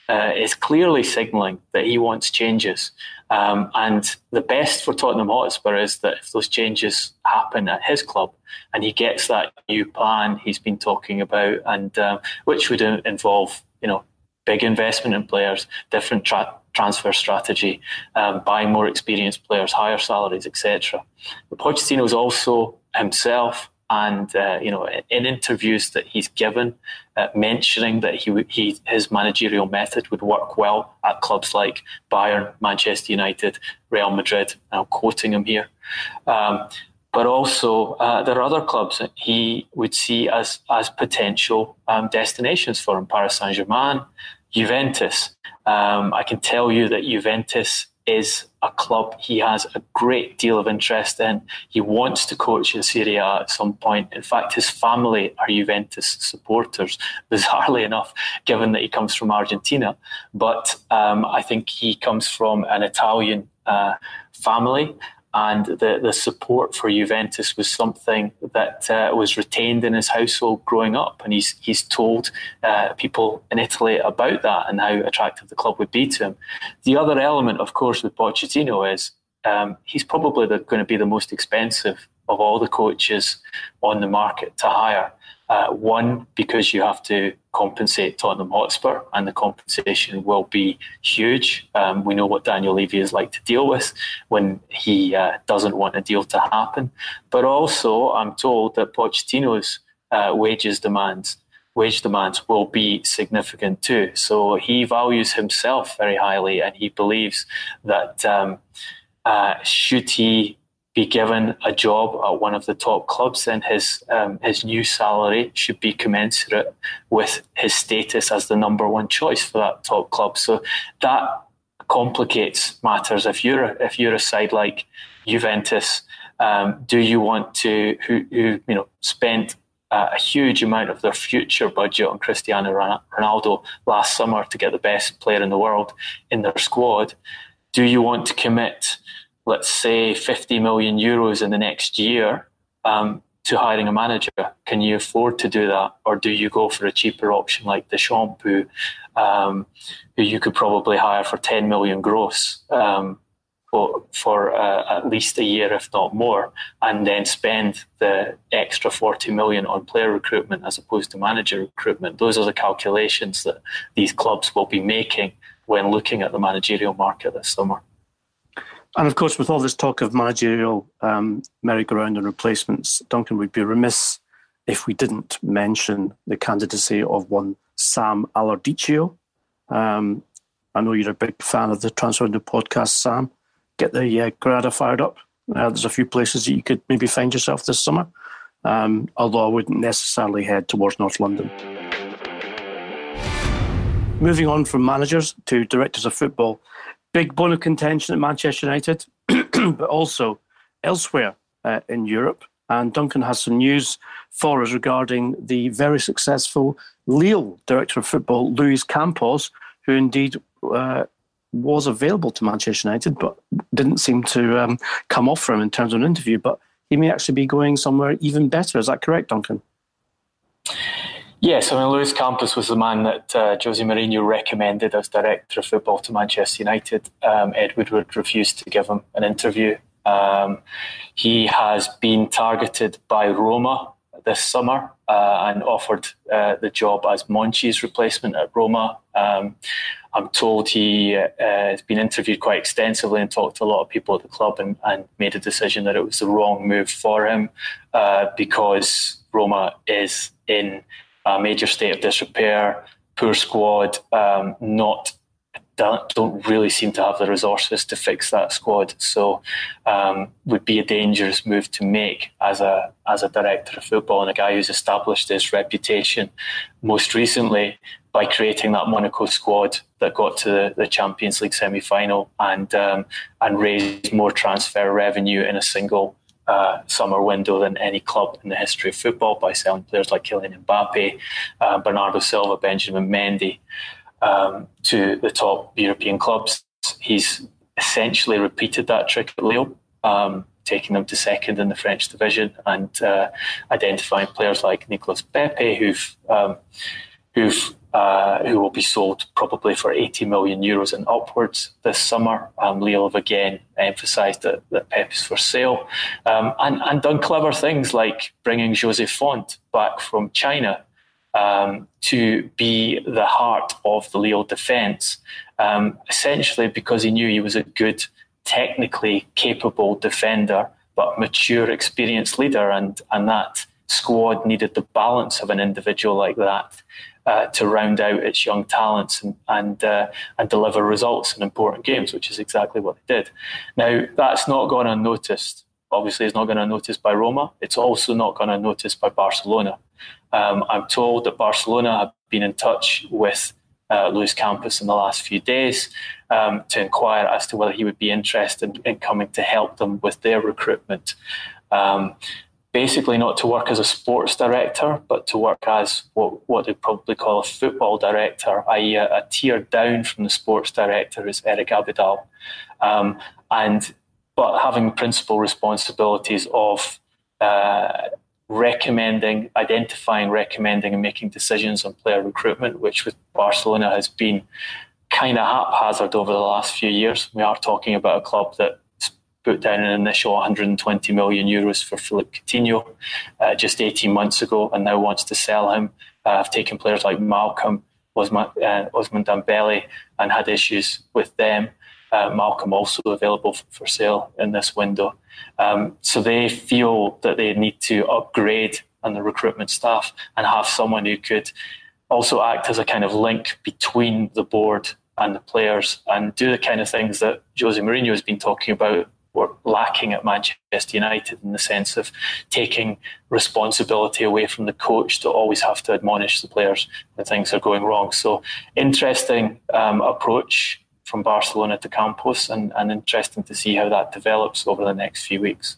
uh, is clearly signalling that he wants changes. Um, and the best for Tottenham Hotspur is that if those changes happen at his club and he gets that new plan he's been talking about, and um, which would involve, you know, big investment in players, different tra- transfer strategy, um, buying more experienced players, higher salaries, et cetera. But Pochettino is also himself, and uh, you know, in interviews that he's given, uh, mentioning that he, he his managerial method would work well at clubs like Bayern, Manchester United, Real Madrid. I'm quoting him here. Um, but also, uh, there are other clubs that he would see as as potential um, destinations for him: Paris Saint-Germain, Juventus. Um, I can tell you that Juventus is a club he has a great deal of interest in. He wants to coach in Serie A at some point. In fact, his family are Juventus supporters, bizarrely enough, given that he comes from Argentina. But um, I think he comes from an Italian uh, family, and the, the support for Juventus was something that uh, was retained in his household growing up. And he's he's told uh, people in Italy about that and how attractive the club would be to him. The other element, of course, with Pochettino is um, he's probably the, going to be the most expensive of all the coaches on the market to hire. Uh, one, because you have to compensate Tottenham Hotspur, and the compensation will be huge. Um, we know what Daniel Levy is like to deal with when he uh, doesn't want a deal to happen. But also, I'm told that Pochettino's uh, wages demands, wage demands will be significant too. So he values himself very highly, and he believes that um, uh, should he be given a job at one of the top clubs, then his um, his new salary should be commensurate with his status as the number one choice for that top club. So that complicates matters. If you're a, if you're a side like Juventus, um, do you want to who, who you know spent uh, a huge amount of their future budget on Cristiano Ronaldo last summer to get the best player in the world in their squad? Do you want to commit, let's say, fifty million euros in the next year um, to hiring a manager? Can you afford to do that? Or do you go for a cheaper option like Deschamps, who, um, who you could probably hire for ten million gross um, for, for uh, at least a year, if not more, and then spend the extra forty million on player recruitment as opposed to manager recruitment? Those are the calculations that these clubs will be making when looking at the managerial market this summer. And of course, with all this talk of managerial um, merry-go-round and replacements, Duncan, would be remiss if we didn't mention the candidacy of one Sam Allardyce. Um, I know you're a big fan of the Transfer Window podcast, Sam. Get the uh, Grada fired up. Uh, there's a few places that you could maybe find yourself this summer, um, although I wouldn't necessarily head towards North London. Moving on from managers to directors of football, big bone of contention at Manchester United, but also elsewhere uh, in Europe. And Duncan has some news for us regarding the very successful Lille director of football, Luis Campos, who indeed uh, was available to Manchester United, but didn't seem to um, come off for him in terms of an interview. But he may actually be going somewhere even better. Is that correct, Duncan? Yes, I mean, Luis Campos was the man that uh, Jose Mourinho recommended as director of football to Manchester United. Um, Ed Woodward refused to give him an interview. Um, he has been targeted by Roma this summer uh, and offered uh, the job as Monchi's replacement at Roma. Um, I'm told he uh, has been interviewed quite extensively and talked to a lot of people at the club, and, and made a decision that it was the wrong move for him uh, because Roma is in a major state of disrepair, poor squad, um, not don't, don't really seem to have the resources to fix that squad. So um, would be a dangerous move to make as a as a director of football, and a guy who's established his reputation most recently by creating that Monaco squad that got to the, the Champions League semi-final and um, and raised more transfer revenue in a single Uh, summer window than any club in the history of football, by selling players like Kylian Mbappe, uh, Bernardo Silva, Benjamin Mendy um, to the top European clubs. He's essentially repeated that trick at Lille, um, taking them to second in the French division and uh, identifying players like Nicolas Pepe, who've um, who've uh, who will be sold probably for eighty million euros and upwards this summer. Um, Lille have again emphasised that, that Pep is for sale, um, and, and done clever things like bringing José Font back from China um, to be the heart of the Lille defence, um, essentially because he knew he was a good, technically capable defender, but mature, experienced leader, and, and that squad needed the balance of an individual like that uh, to round out its young talents and and, uh, and deliver results in important games, which is exactly what they did. Now, that's not gone unnoticed. Obviously, it's not gone unnoticed by Roma. It's also not gone unnoticed by Barcelona. Um, I'm told that Barcelona have been in touch with uh, Luis Campos in the last few days um, to inquire as to whether he would be interested in coming to help them with their recruitment. Um, Basically not to work as a sports director, but to work as what, what they'd probably call a football director, that is a, a tier down from the sports director is Eric Abidal. Um, and but having principal responsibilities of uh, recommending, identifying, recommending and making decisions on player recruitment, which with Barcelona has been kind of haphazard over the last few years. We are talking about a club that put down an initial one hundred twenty million euros for Philippe Coutinho uh, just eighteen months ago, and now wants to sell him. Uh, I've taken players like Malcolm, Osman, uh, Osman Dembele, and had issues with them. Uh, Malcolm also available f- for sale in this window. Um, so they feel that they need to upgrade on the recruitment staff and have someone who could also act as a kind of link between the board and the players and do the kind of things that Jose Mourinho has been talking about were lacking at Manchester United, in the sense of taking responsibility away from the coach to always have to admonish the players when things are going wrong. So interesting um, approach from Barcelona to Campos, and, and interesting to see how that develops over the next few weeks.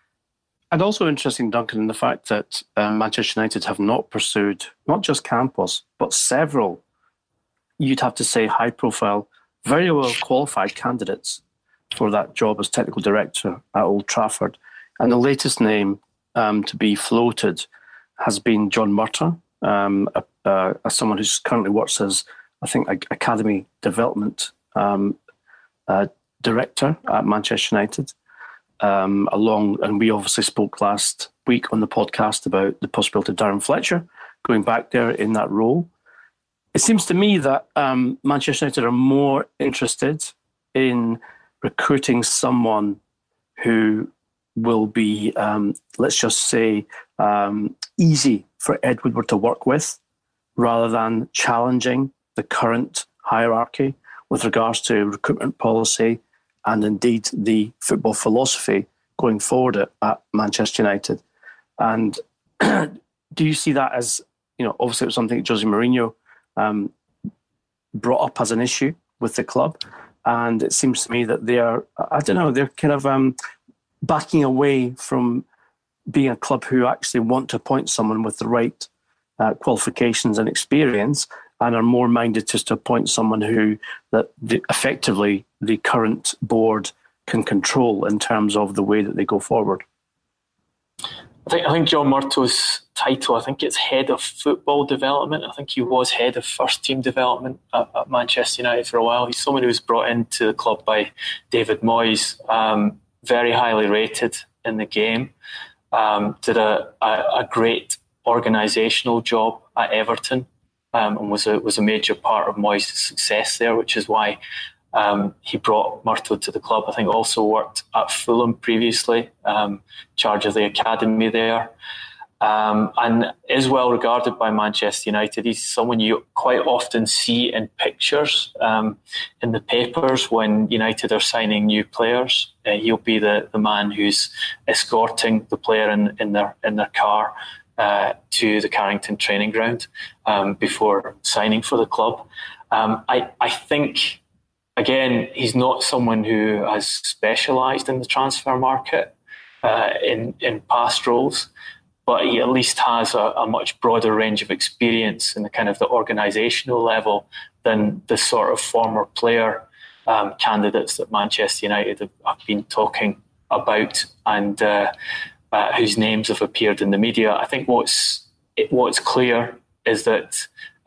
And also interesting, Duncan, in the fact that um, Manchester United have not pursued not just Campos, but several, you'd have to say, high-profile, very well qualified candidates for that job as technical director at Old Trafford. And the latest name um, to be floated has been John Murtough, um, a, uh, as someone who currently works as, I think, a, academy development um, uh, director at Manchester United. Um, along, and we obviously spoke last week on the podcast about the possibility of Darren Fletcher going back there in that role. It seems to me that um, Manchester United are more interested in recruiting someone who will be, um, let's just say, um, easy for Ed Woodward to work with, rather than challenging the current hierarchy with regards to recruitment policy and indeed the football philosophy going forward at, at Manchester United. And do you see that as, you know, obviously it was something that Jose Mourinho um, brought up as an issue with the club, and it seems to me that they are, I don't know, they're kind of um, backing away from being a club who actually want to appoint someone with the right uh, qualifications and experience, and are more minded just to appoint someone who that the, effectively the current board can control in terms of the way that they go forward. I think I think John Murtough's title, I think it's head of football development. I think he was head of first team development at, at Manchester United for a while. He's someone who was brought into the club by David Moyes, um, very highly rated in the game, um, did a, a, a great organisational job at Everton, um, and was a was a major part of Moyes' success there, which is why Um, he brought Murtough to the club. I think also worked at Fulham previously, um, charge of the academy there, um, and is well regarded by Manchester United. He's someone you quite often see in pictures um, in the papers when United are signing new players. Uh, he'll be the, the man who's escorting the player in, in their in their car uh, to the Carrington training ground um, before signing for the club. Um, I I think. Again, he's not someone who has specialised in the transfer market uh, in, in past roles, but he at least has a, a much broader range of experience in the kind of the organisational level than the sort of former player um, candidates that Manchester United have, have been talking about and uh, uh, whose names have appeared in the media. I think what's what's clear is that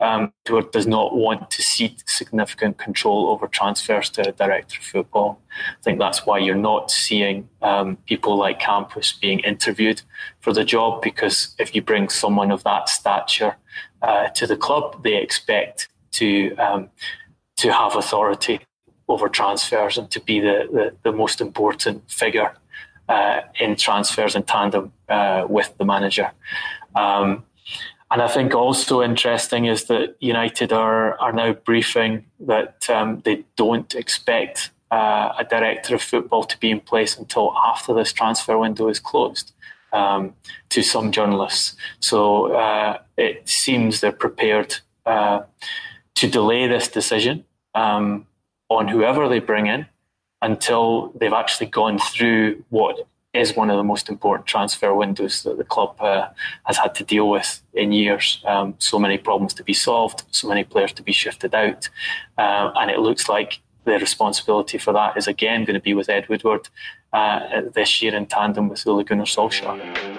um, Edward does not want to cede significant control over transfers to a director of football. I think that's why you're not seeing um, people like Campos being interviewed for the job, because if you bring someone of that stature uh, to the club, they expect to um, to have authority over transfers and to be the, the, the most important figure uh, in transfers in tandem uh, with the manager. Um, and I think also interesting is that United are, are now briefing that um, they don't expect uh, a director of football to be in place until after this transfer window is closed, um, to some journalists. So uh, it seems they're prepared uh, to delay this decision um, on whoever they bring in until they've actually gone through what is one of the most important transfer windows that the club uh, has had to deal with in years. Um, so many problems to be solved, so many players to be shifted out. Uh, and it looks like the responsibility for that is again going to be with Ed Woodward uh, this year in tandem with Ole Gunnar Solskjaer.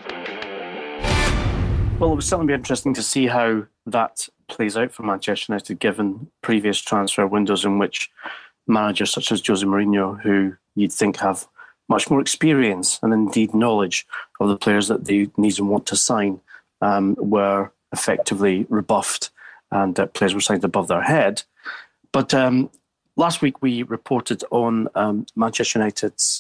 Well, it will certainly be interesting to see how that plays out for Manchester United, given previous transfer windows in which managers such as Jose Mourinho, who you'd think have much more experience and indeed knowledge of the players that they need and want to sign, um, were effectively rebuffed and uh, players were signed above their head. But um, last week we reported on um, Manchester United's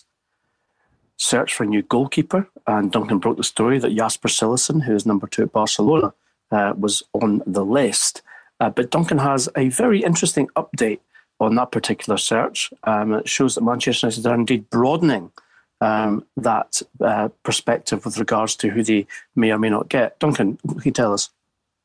search for a new goalkeeper, and Duncan broke the story that Jasper Cillessen, who is number two at Barcelona, uh, was on the list. Uh, but Duncan has a very interesting update on that particular search. Um, it shows that Manchester United are indeed broadening um, that uh, perspective with regards to who they may or may not get. Duncan, can you tell us?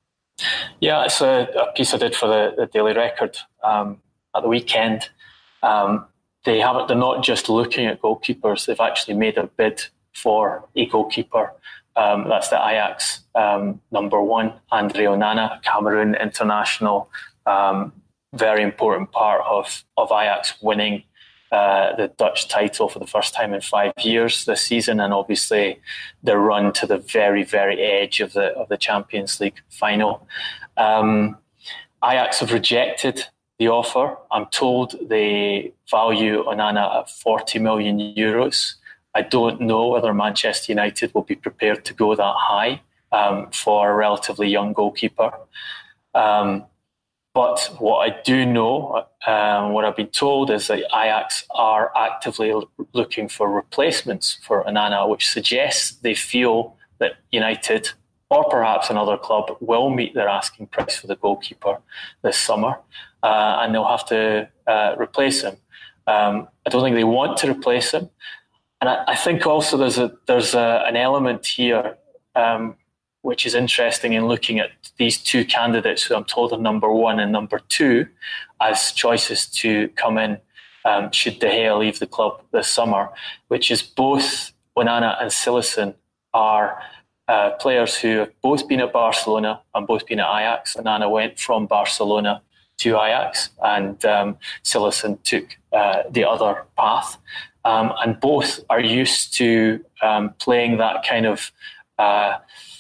Yeah, it's a, a piece I did for the, the Daily Record um, at the weekend. Um, they haven't. They're not just looking at goalkeepers. They've actually made a bid for a goalkeeper. Um, that's the Ajax um, number one, Andre Onana, Cameroon international. Um, very important part of, of Ajax winning uh, the Dutch title for the first time in five years this season, and obviously the run to the very, very edge of the of the Champions League final. Um, Ajax have rejected the offer. I'm told they value Onana at forty million euros. I don't know whether Manchester United will be prepared to go that high um, for a relatively young goalkeeper. Um, But what I do know, um, what I've been told, is that Ajax are actively looking for replacements for Onana, which suggests they feel that United, or perhaps another club, will meet their asking price for the goalkeeper this summer, uh, and they'll have to uh, replace him. Um, I don't think they want to replace him. And I, I think also there's a, there's a, an element here um, which is interesting in looking at these two candidates who I'm told are number one and number two as choices to come in um, should De Gea leave the club this summer, which is both Onana and Cillessen are uh, players who have both been at Barcelona and both been at Ajax. Onana went from Barcelona to Ajax, and um, Cillessen took uh, the other path. Um, and both are used to um, playing that kind of uh,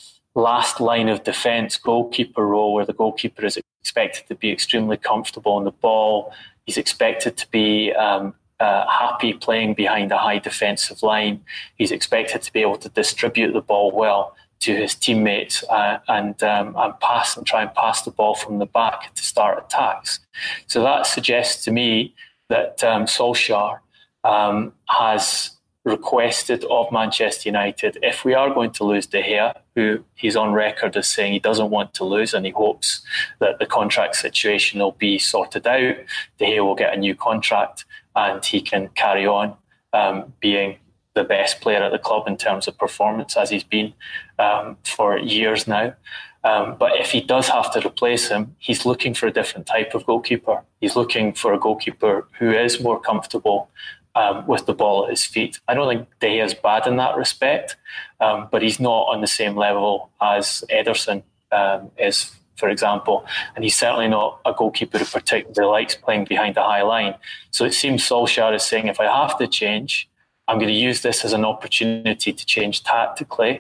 last line of defence goalkeeper role, where the goalkeeper is expected to be extremely comfortable on the ball. He's expected to be um, uh, happy playing behind a high defensive line. He's expected to be able to distribute the ball well to his teammates uh, and, um, and pass and try and pass the ball from the back to start attacks. So that suggests to me that um, Solskjaer um, has requested of Manchester United, if we are going to lose De Gea, who he's on record as saying he doesn't want to lose and he hopes that the contract situation will be sorted out, De Gea will get a new contract and he can carry on um, being the best player at the club in terms of performance, as he's been um, for years now. Um, but if he does have to replace him, he's looking for a different type of goalkeeper. He's looking for a goalkeeper who is more comfortable Um, with the ball at his feet. I don't think De Gea is bad in that respect, um, but he's not on the same level as Ederson um, is, for example, and he's certainly not a goalkeeper who particularly likes playing behind a high line. So it seems Solskjaer is saying, if I have to change, I'm going to use this as an opportunity to change tactically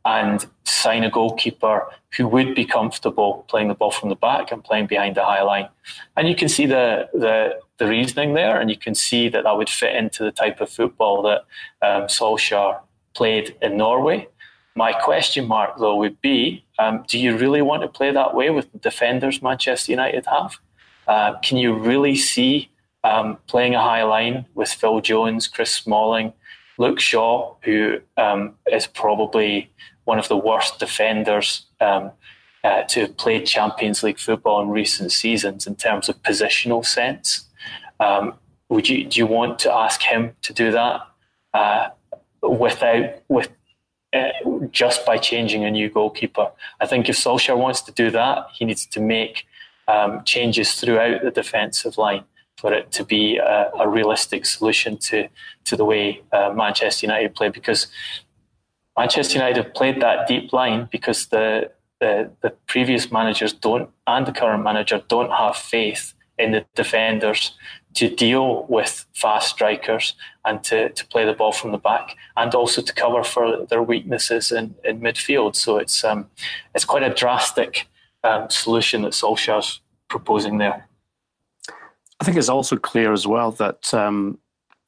and sign a goalkeeper who would be comfortable playing the ball from the back and playing behind the high line. And you can see the the, the reasoning there, and you can see that that would fit into the type of football that um, Solskjaer played in Norway. My question mark, though, would be, um, do you really want to play that way with the defenders Manchester United have? Uh, can you really see um, playing a high line with Phil Jones, Chris Smalling, Luke Shaw, who um, is probably one of the worst defenders um, uh, to have played Champions League football in recent seasons in terms of positional sense? Um, would you do you want to ask him to do that uh, without with uh, just by changing a new goalkeeper? I think if Solskjaer wants to do that, he needs to make um, changes throughout the defensive line for it to be a, a realistic solution to to the way uh, Manchester United play, because Manchester United have played that deep line because the, the the previous managers don't, and the current manager don't have faith in the defenders to deal with fast strikers and to, to play the ball from the back, and also to cover for their weaknesses in, in midfield. So it's um it's quite a drastic um, solution that Solskjaer's proposing there. I think it's also clear as well that um,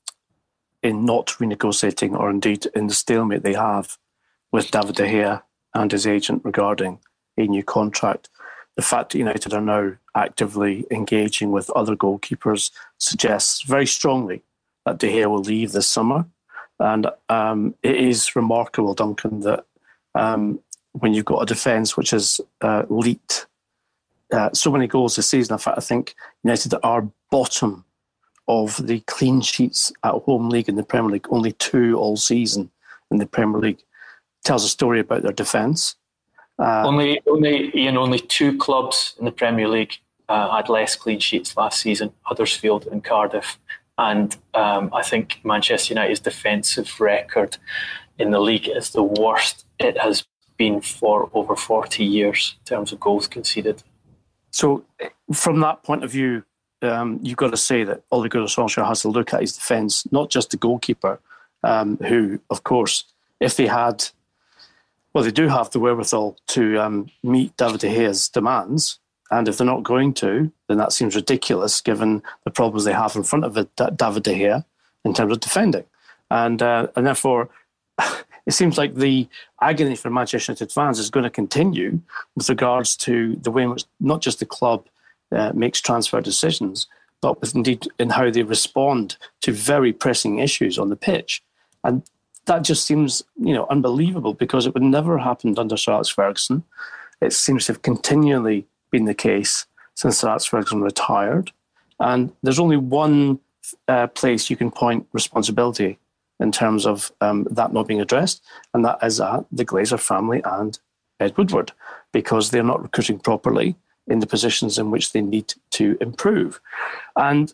in not renegotiating, or indeed in the stalemate they have with David De Gea and his agent regarding a new contract, the fact that United are now actively engaging with other goalkeepers suggests very strongly that De Gea will leave this summer. And um, it is remarkable, Duncan, that um, when you've got a defence which has uh, leaked Uh, so many goals this season. In fact, I think United are bottom of the clean sheets at home league in the Premier League. Only two all season in the Premier League. Tells a story about their defence. Uh, only, only, Ian, only two clubs in the Premier League uh, had less clean sheets last season: Huddersfield and Cardiff. And um, I think Manchester United's defensive record in the league is the worst it has been for over forty years in terms of goals conceded. So from that point of view, um, you've got to say that Ole Gunnar Solskjaer has to look at his defence, not just the goalkeeper, um, who, of course, if they had, well, they do have the wherewithal to um, meet David De Gea's demands. And if they're not going to, then that seems ridiculous given the problems they have in front of it, David De Gea in terms of defending. And, uh, and therefore, it seems like the agony for Manchester United fans is going to continue with regards to the way in which not just the club uh, makes transfer decisions, but with indeed in how they respond to very pressing issues on the pitch. And that just seems, you know, unbelievable, because it would never have happened under Sir Alex Ferguson. It seems to have continually been the case since Sir Alex Ferguson retired. And there's only one uh, place you can point responsibility in terms of um, that not being addressed, and that is at the Glazer family and Ed Woodward, because they're not recruiting properly in the positions in which they need to improve. And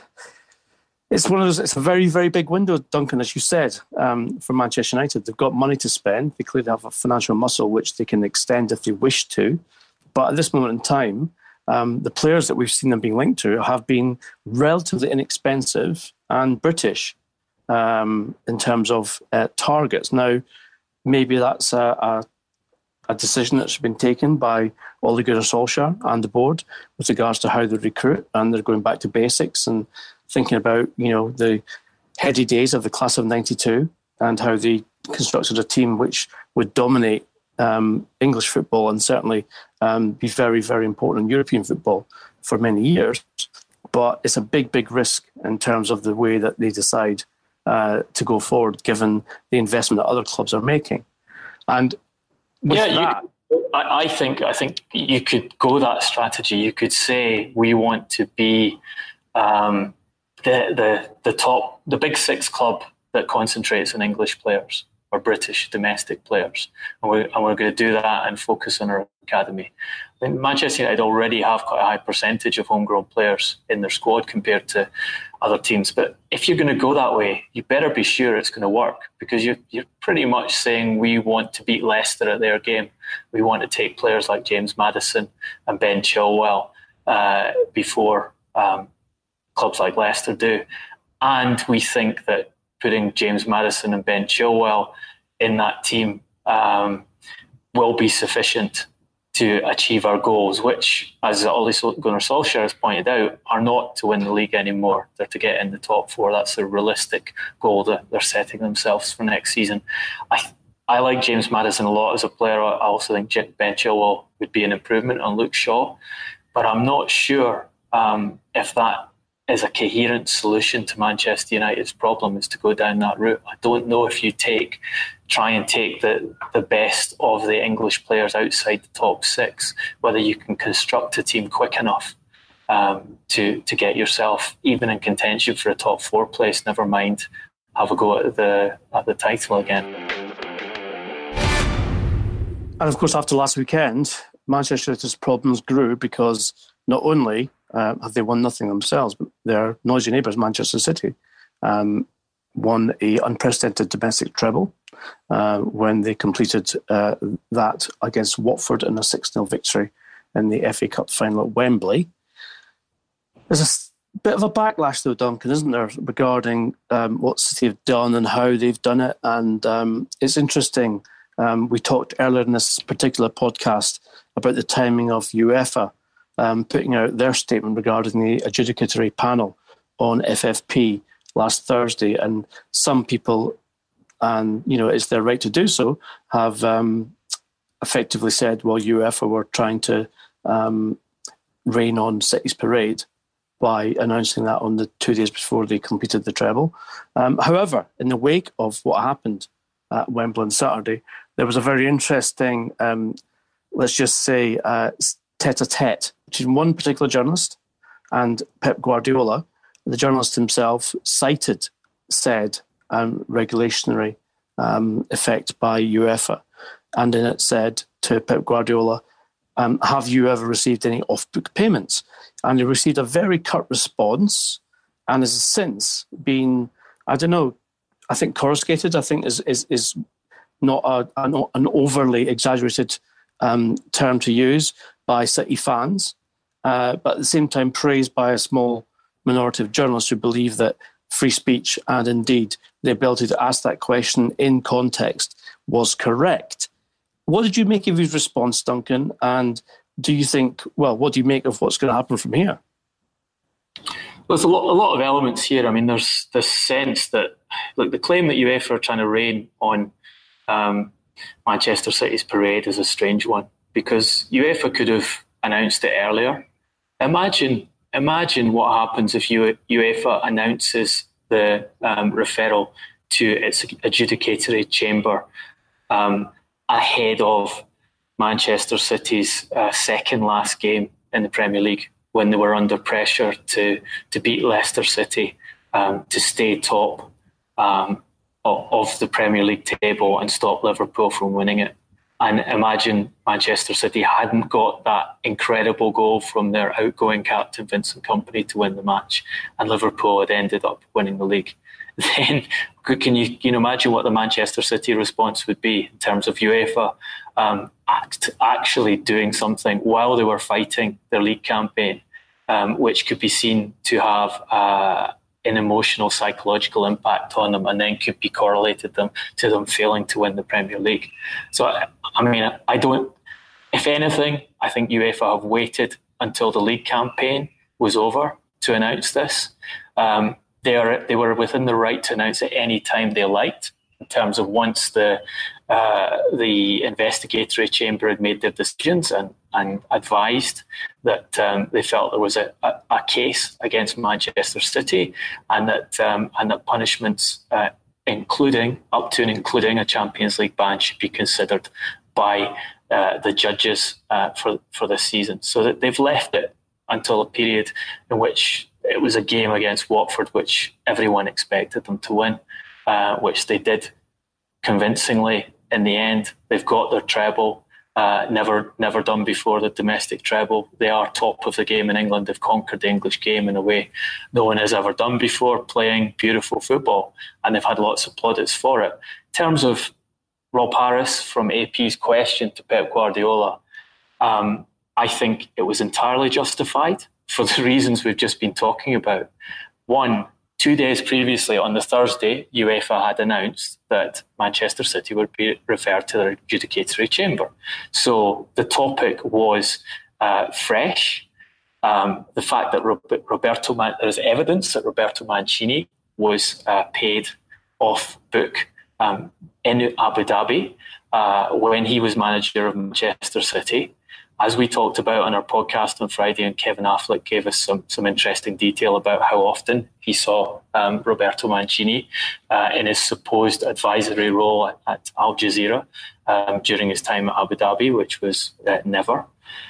it's one of those, it's a very, very big window, Duncan, as you said, um, for Manchester United. They've got money to spend. They clearly have a financial muscle which they can extend if they wish to. But at this moment in time, um, the players that we've seen them being linked to have been relatively inexpensive and British um, in terms of uh, targets. Now, maybe that's a, a, a decision that's been taken by Ole Gunnar Solskjaer and the board with regards to how they recruit, and they're going back to basics and thinking about, you know, the heady days of the class of ninety-two and how they constructed a team which would dominate um, English football and certainly um, be very, very important in European football for many years. But it's a big, big risk in terms of the way that they decide uh, to go forward, given the investment that other clubs are making. And with yeah, that, you, I, I think I think you could go that strategy. You could say we want to be um, the the the top, the big six club that concentrates on English players or British domestic players, and we're, and we're going to do that and focus on our academy. I mean, Manchester United already have quite a high percentage of homegrown players in their squad compared to other teams. But if you're going to go that way, you better be sure it's going to work, because you're, you're pretty much saying we want to beat Leicester at their game. We want to take players like James Maddison and Ben Chilwell uh, before um, clubs like Leicester do. And we think that putting James Maddison and Ben Chilwell in that team um, will be sufficient to achieve our goals, which, as Ole Gunnar Solskjaer has pointed out, are not to win the league anymore. They're to get in the top four. That's a realistic goal that they're setting themselves for next season. I I like James Maddison a lot as a player. I also think Ben Chilwell would be an improvement on Luke Shaw, but I'm not sure um, if that is a coherent solution to Manchester United's problem, is to go down that route. I don't know if you take try and take the, the best of the English players outside the top six, whether you can construct a team quick enough um, to to get yourself even in contention for a top four place, never mind have a go at the at the title again. And of course, after last weekend, Manchester United's problems grew because not only uh, have they won nothing themselves, but their noisy neighbours, Manchester City, um, won a unprecedented domestic treble uh, when they completed uh, that against Watford in a six nil victory in the F A Cup final at Wembley. There's a bit of a backlash, though, Duncan, isn't there, regarding um, what City have done and how they've done it. And um, it's interesting. Um, we talked earlier in this particular podcast about the timing of UEFA um, putting out their statement regarding the adjudicatory panel on F F P last Thursday, and some people, and you know it's their right to do so, have um, effectively said, well, UEFA were trying to um, rain on City's parade by announcing that on the two days before they completed the treble. Um, however, in the wake of what happened at Wembley on Saturday, there was a very interesting, um, let's just say, uh, tete-a-tete between one particular journalist and Pep Guardiola. The journalist himself cited said um, regulationary um, effect by UEFA, and in it said to Pep Guardiola, um, have you ever received any off-book payments? And he received a very curt response and has since been, I don't know, I think coruscated, I think is is, is not a, an, an overly exaggerated um, term to use by City fans, uh, but at the same time praised by a small minority of journalists who believe that free speech and indeed the ability to ask that question in context was correct. What did you make of his response, Duncan? And do you think, well, what do you make of what's going to happen from here? Well, there's a lot, a lot of elements here. I mean, there's this sense that, look, the claim that UEFA are trying to rain on um, Manchester City's parade is a strange one, because UEFA could have announced it earlier. Imagine Imagine what happens if UEFA announces the um, referral to its adjudicatory chamber um, ahead of Manchester City's uh, second last game in the Premier League, when they were under pressure to to beat Leicester City um, to stay top um, of, of the Premier League table and stop Liverpool from winning it. And imagine Manchester City hadn't got that incredible goal from their outgoing captain, Vincent Kompany, to win the match, and Liverpool had ended up winning the league. Then can you, you know, imagine what the Manchester City response would be in terms of UEFA um, act, actually doing something while they were fighting their league campaign, um, which could be seen to have uh, an emotional, psychological impact on them, and then could be correlated them to them failing to win the Premier League. So, I mean, I don't, if anything, I think UEFA have waited until the league campaign was over to announce this. Um, they are they were within the right to announce it any time they liked, in terms of once the uh, the investigatory chamber had made their decisions and, and advised that um, they felt there was a, a, a case against Manchester City, and that um, and that punishments, uh, including up to and including a Champions League ban, should be considered by uh, the judges uh, for for this season. So that they've left it until a period in which it was a game against Watford, which everyone expected them to win, uh, which they did convincingly in the end. They've got their treble, uh, never never done before, the domestic treble. They are top of the game in England. They've conquered the English game in a way no one has ever done before, playing beautiful football, and they've had lots of plaudits for it. In terms of Rob Harris from A P's question to Pep Guardiola, um, I think it was entirely justified for the reasons we've just been talking about. One, two days previously, on the Thursday, UEFA had announced that Manchester City would be referred to their adjudicatory chamber. So the topic was uh, fresh. Um, the fact that Roberto Man- there is evidence that Roberto Mancini was uh, paid off book um, in Abu Dhabi uh, when he was manager of Manchester City. As we talked about on our podcast on Friday, and Kevin Affleck gave us some some interesting detail about how often he saw um, Roberto Mancini uh, in his supposed advisory role at, at Al Jazeera um, during his time at Abu Dhabi, which was uh, never.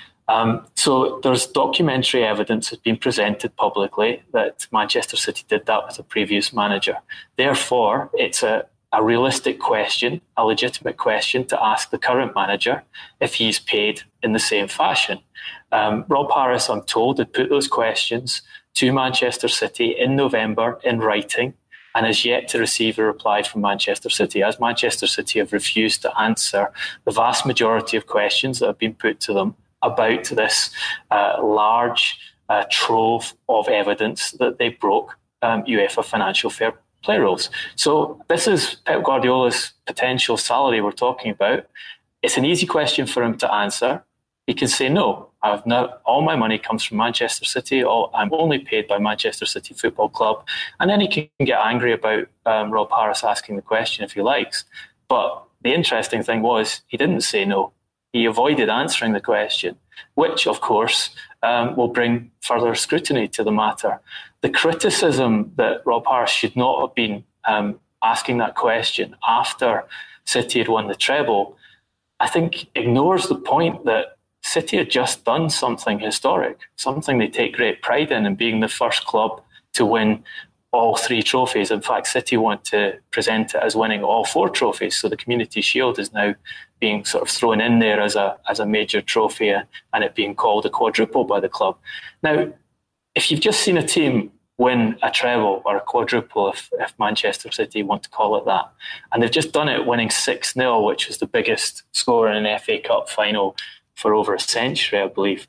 Um, so there's documentary evidence that's been presented publicly that Manchester City did that with a previous manager. Therefore, it's a a realistic question, a legitimate question to ask the current manager if he's paid in the same fashion. Um, Rob Harris, I'm told, had put those questions to Manchester City in November in writing and has yet to receive a reply from Manchester City, as Manchester City have refused to answer the vast majority of questions that have been put to them about this uh, large uh, trove of evidence that they broke um, UEFA financial fair play rules. So this is Pep Guardiola's potential salary we're talking about. It's an easy question for him to answer. He can say, no, I've not, all my money comes from Manchester City. All, I'm only paid by Manchester City Football Club. And then he can get angry about um, Rob Harris asking the question if he likes. But the interesting thing was he didn't say no. He avoided answering the question, which, of course, um, will bring further scrutiny to the matter. The criticism that Rob Harris should not have been um, asking that question after City had won the treble, I think ignores the point that City had just done something historic, something they take great pride in, in being the first club to win all three trophies. In fact, City want to present it as winning all four trophies. So the Community Shield is now being sort of thrown in there as a as a major trophy and it being called a quadruple by the club. Now, if you've just seen a team win a treble or a quadruple, if, if Manchester City want to call it that, and they've just done it winning six nil, which was the biggest score in an F A Cup final for over a century, I believe,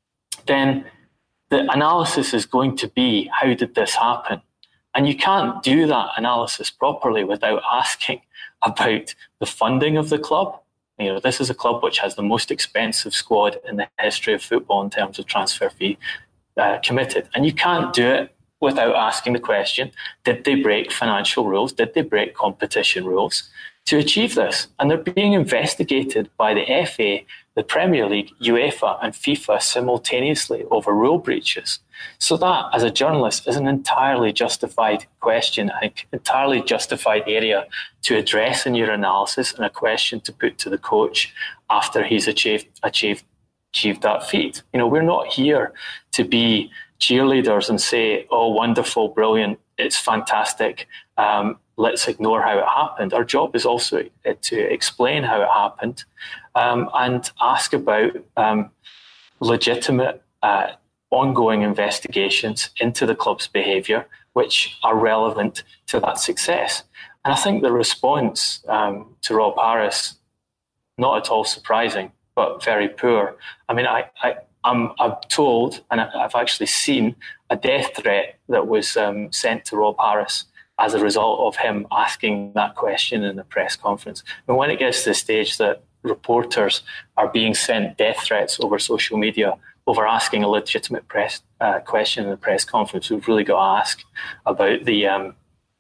then the analysis is going to be, how did this happen? And you can't do that analysis properly without asking about the funding of the club. You know, this is a club which has the most expensive squad in the history of football in terms of transfer fee uh, committed. And you can't do it without asking the question, did they break financial rules? Did they break competition rules to achieve this? And they're being investigated by the F A, the Premier League, UEFA and FIFA simultaneously over rule breaches. So that, as a journalist, is an entirely justified question, an entirely justified area to address in your analysis and a question to put to the coach after he's achieved achieved achieved that feat. You know, we're not here to be cheerleaders and say, oh, wonderful, brilliant, it's fantastic, um, let's ignore how it happened. Our job is also to explain how it happened um, and ask about um, legitimate uh, ongoing investigations into the club's behaviour, which are relevant to that success. And I think the response um, to Rob Harris, not at all surprising, but very poor. I mean, I, I, I'm, I'm told, and I've actually seen a death threat that was um, sent to Rob Harris as a result of him asking that question in a press conference. And when it gets to the stage that reporters are being sent death threats over social media over asking a legitimate press uh, question in a press conference, we've really got to ask about the um,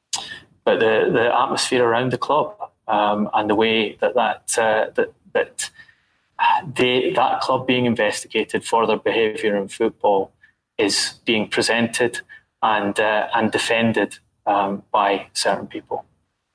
but the, the atmosphere around the club um, and the way that that uh, that that they, that club being investigated for their behaviour in football is being presented and uh, and defended um, by certain people.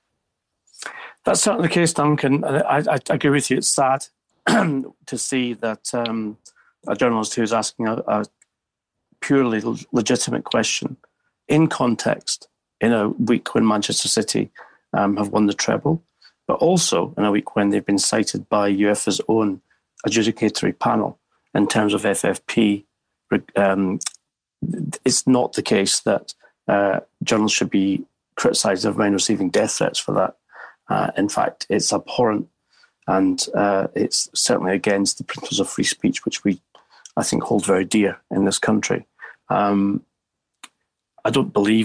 That's certainly the case, Duncan. I, I, I agree with you. It's sad to see that um, a journalist who's asking a, a purely legitimate question in context in a week when Manchester City um, have won the treble, but also in a week when they've been cited by UEFA's own adjudicatory panel in terms of F F P. Um, it's not the case that uh, journalists should be criticised of men receiving death threats for that. Uh, in fact, it's abhorrent, and uh, it's certainly against the principles of free speech, which we, I think, hold very dear in this country. Um, I don't believe that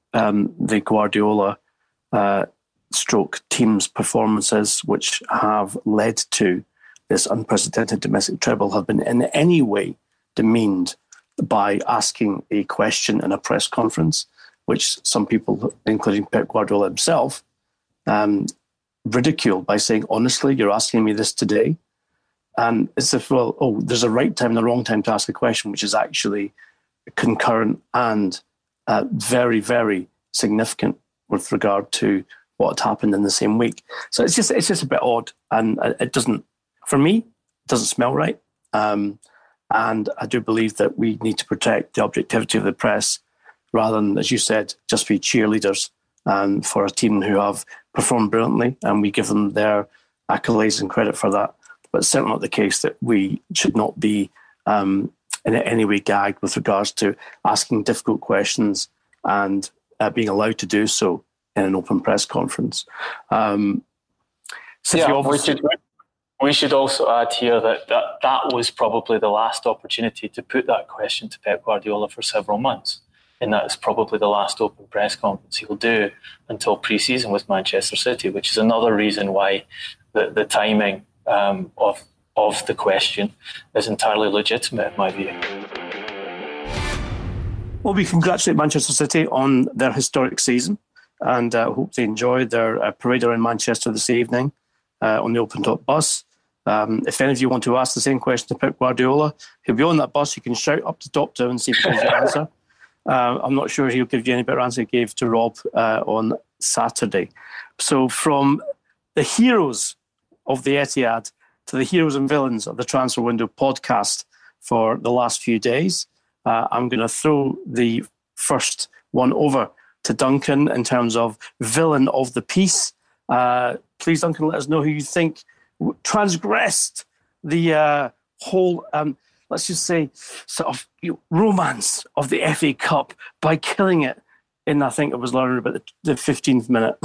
um, the Guardiola uh, stroke team's performances, which have led to this unprecedented domestic treble, have been in any way demeaned by asking a question in a press conference, which some people, including Pep Guardiola himself, um, ridiculed by saying, honestly, you're asking me this today? And it's if, well, oh, there's a right time and a wrong time to ask a question, which is actually concurrent and uh, very, very significant with regard to what had happened in the same week. So it's just it's just a bit odd, and it doesn't, for me, it doesn't smell right. Um, and I do believe that we need to protect the objectivity of the press rather than, as you said, just be cheerleaders um, for a team who have performed brilliantly, and we give them their accolades and credit for that. But it's certainly not the case that we should not be um, in any way gagged with regards to asking difficult questions and uh, being allowed to do so in an open press conference. Um, yeah, we should, we should also add here that, that that was probably the last opportunity to put that question to Pep Guardiola for several months. And that is probably the last open press conference he'll do until pre-season with Manchester City, which is another reason why the, the timing um, of of the question is entirely legitimate in my view. Well, we congratulate Manchester City on their historic season, and uh, hope they enjoy their uh, parade around Manchester this evening uh, on the open-top bus. Um, if any of you want to ask the same question to Pep Guardiola, he'll be on that bus. You can shout up to top down and see if he gives you an answer. Uh, I'm not sure he'll give you any better answer he gave to Rob uh, on Saturday. So from the heroes of the Etihad to the heroes and villains of the Transfer Window podcast for the last few days, uh, I'm going to throw the first one over to Duncan in terms of villain of the piece. Uh, please, Duncan, let us know who you think transgressed the uh, whole... Um, let's just say, sort of you know, romance of the F A Cup by killing it in, I think it was around about the, the fifteenth minute.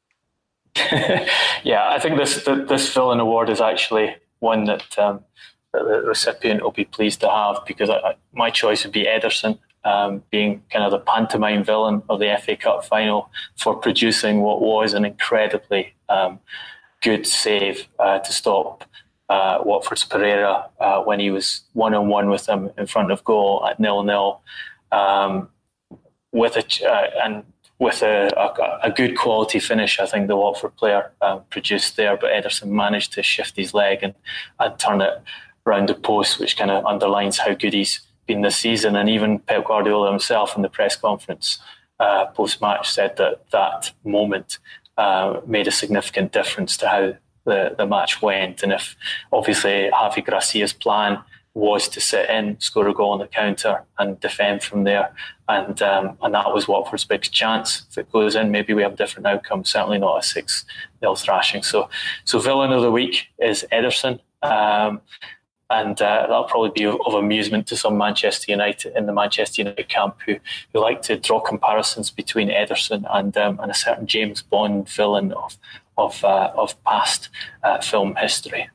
Yeah, I think this this villain award is actually one that, um, that the recipient will be pleased to have, because I, my choice would be Ederson, um, being kind of the pantomime villain of the F A Cup final for producing what was an incredibly um, good save uh, to stop Uh, Watford's Pereira uh, when he was one-on-one with him in front of goal at nil-nil, um, with a uh, and with a, a, a good quality finish. I think the Watford player um, produced there, but Ederson managed to shift his leg and, and turn it round the post, which kind of underlines how good he's been this season. And even Pep Guardiola himself in the press conference uh, post-match said that that moment uh, made a significant difference to how The, the match went. And if obviously Javi Gracia's plan was to sit in, score a goal on the counter and defend from there, and um, and that was Watford's big chance. If it goes in, maybe we have a different outcome, certainly not a six nil thrashing. So so villain of the week is Ederson, um, and uh, that'll probably be of, of amusement to some Manchester United in the Manchester United camp who, who like to draw comparisons between Ederson and um, and a certain James Bond villain of of uh, of past uh, film history.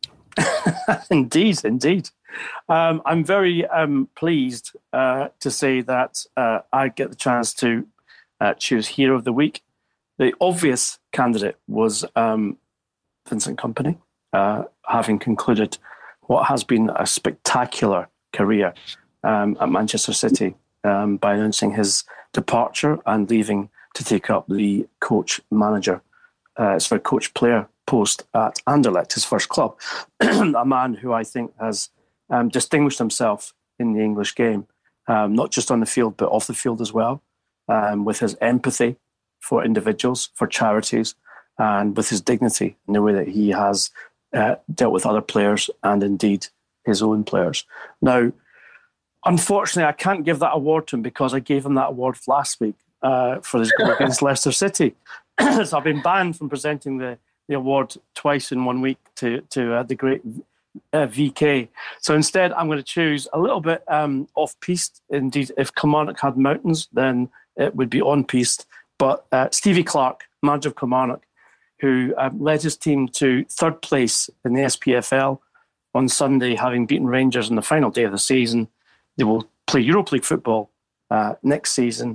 Indeed, indeed. Um, I'm very um, pleased uh, to say that uh, I get the chance to uh, choose Hero of the Week. The obvious candidate was um, Vincent Kompany, uh, having concluded what has been a spectacular career um, at Manchester City um, by announcing his departure and leaving to take up the coach-manager Uh, it's for coach player post at Anderlecht, his first club. A man who I think has um, distinguished himself in the English game, um, not just on the field, but off the field as well, um, with his empathy for individuals, for charities, and with his dignity in the way that he has uh, dealt with other players and indeed his own players. Now, unfortunately, I can't give that award to him because I gave him that award last week uh, for his goal against Leicester City. So I've been banned from presenting the, the award twice in one week to to uh, the great uh, V K. So instead, I'm going to choose a little bit um, off-piste. Indeed, if Kilmarnock had mountains, then it would be on-piste. But uh, Stevie Clarke, manager of Kilmarnock, who um, led his team to third place in the S P F L on Sunday, having beaten Rangers on the final day of the season. They will play Europa League football uh, next season.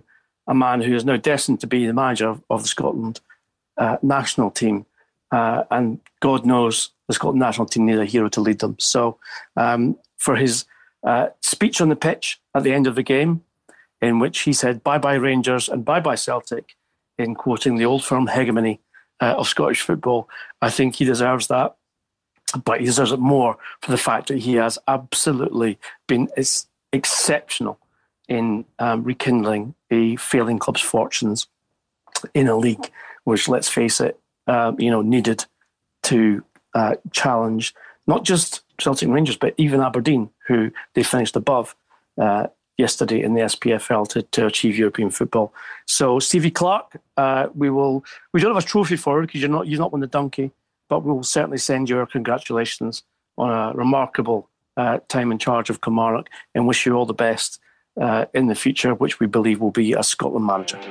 a man who is now destined to be the manager of, of the Scotland uh, national team. Uh, and God knows the Scotland national team need a hero to lead them. So um, for his uh, speech on the pitch at the end of the game, in which he said, bye-bye Rangers and bye-bye Celtic, in quoting the old firm hegemony uh, of Scottish football, I think he deserves that. But he deserves it more for the fact that he has absolutely been is exceptional in um, rekindling a failing club's fortunes in a league which, let's face it, uh, you know, needed to uh, challenge not just Celtic Rangers, but even Aberdeen, who they finished above uh, yesterday in the S P F L to, to achieve European football. So Stevie Clarke, uh, we will we don't have a trophy for her because you're not you've not won the donkey, but we will certainly send you our congratulations on a remarkable uh, time in charge of Kilmarnock and wish you all the best uh, in the future, which we believe will be as Scotland manager.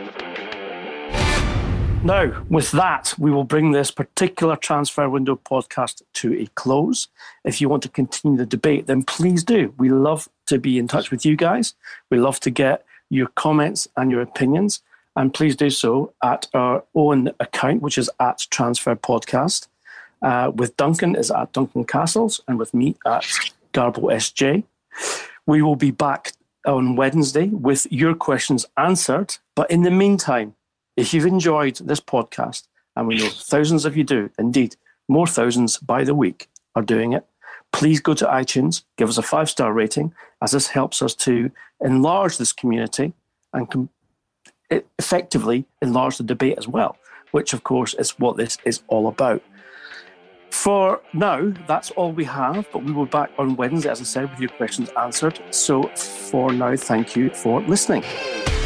Now, with that, we will bring this particular Transfer Window podcast to a close. If you want to continue the debate, then please do. We love to be in touch with you guys. We love to get your comments and your opinions. And please do so at our own account, which is at Transfer Podcast. Uh, with Duncan is at Duncan Castles, and with me at Garbo S J. We will be back on Wednesday with your questions answered. But in the meantime, if you've enjoyed this podcast, and we know thousands of you do, indeed, more thousands by the week are doing it, please go to iTunes, give us a five-star rating, as this helps us to enlarge this community and com- effectively enlarge the debate as well, which, of course, is what this is all about. For now, that's all we have, but we will be back on Wednesday, as I said, with your questions answered. So for now, thank you for listening.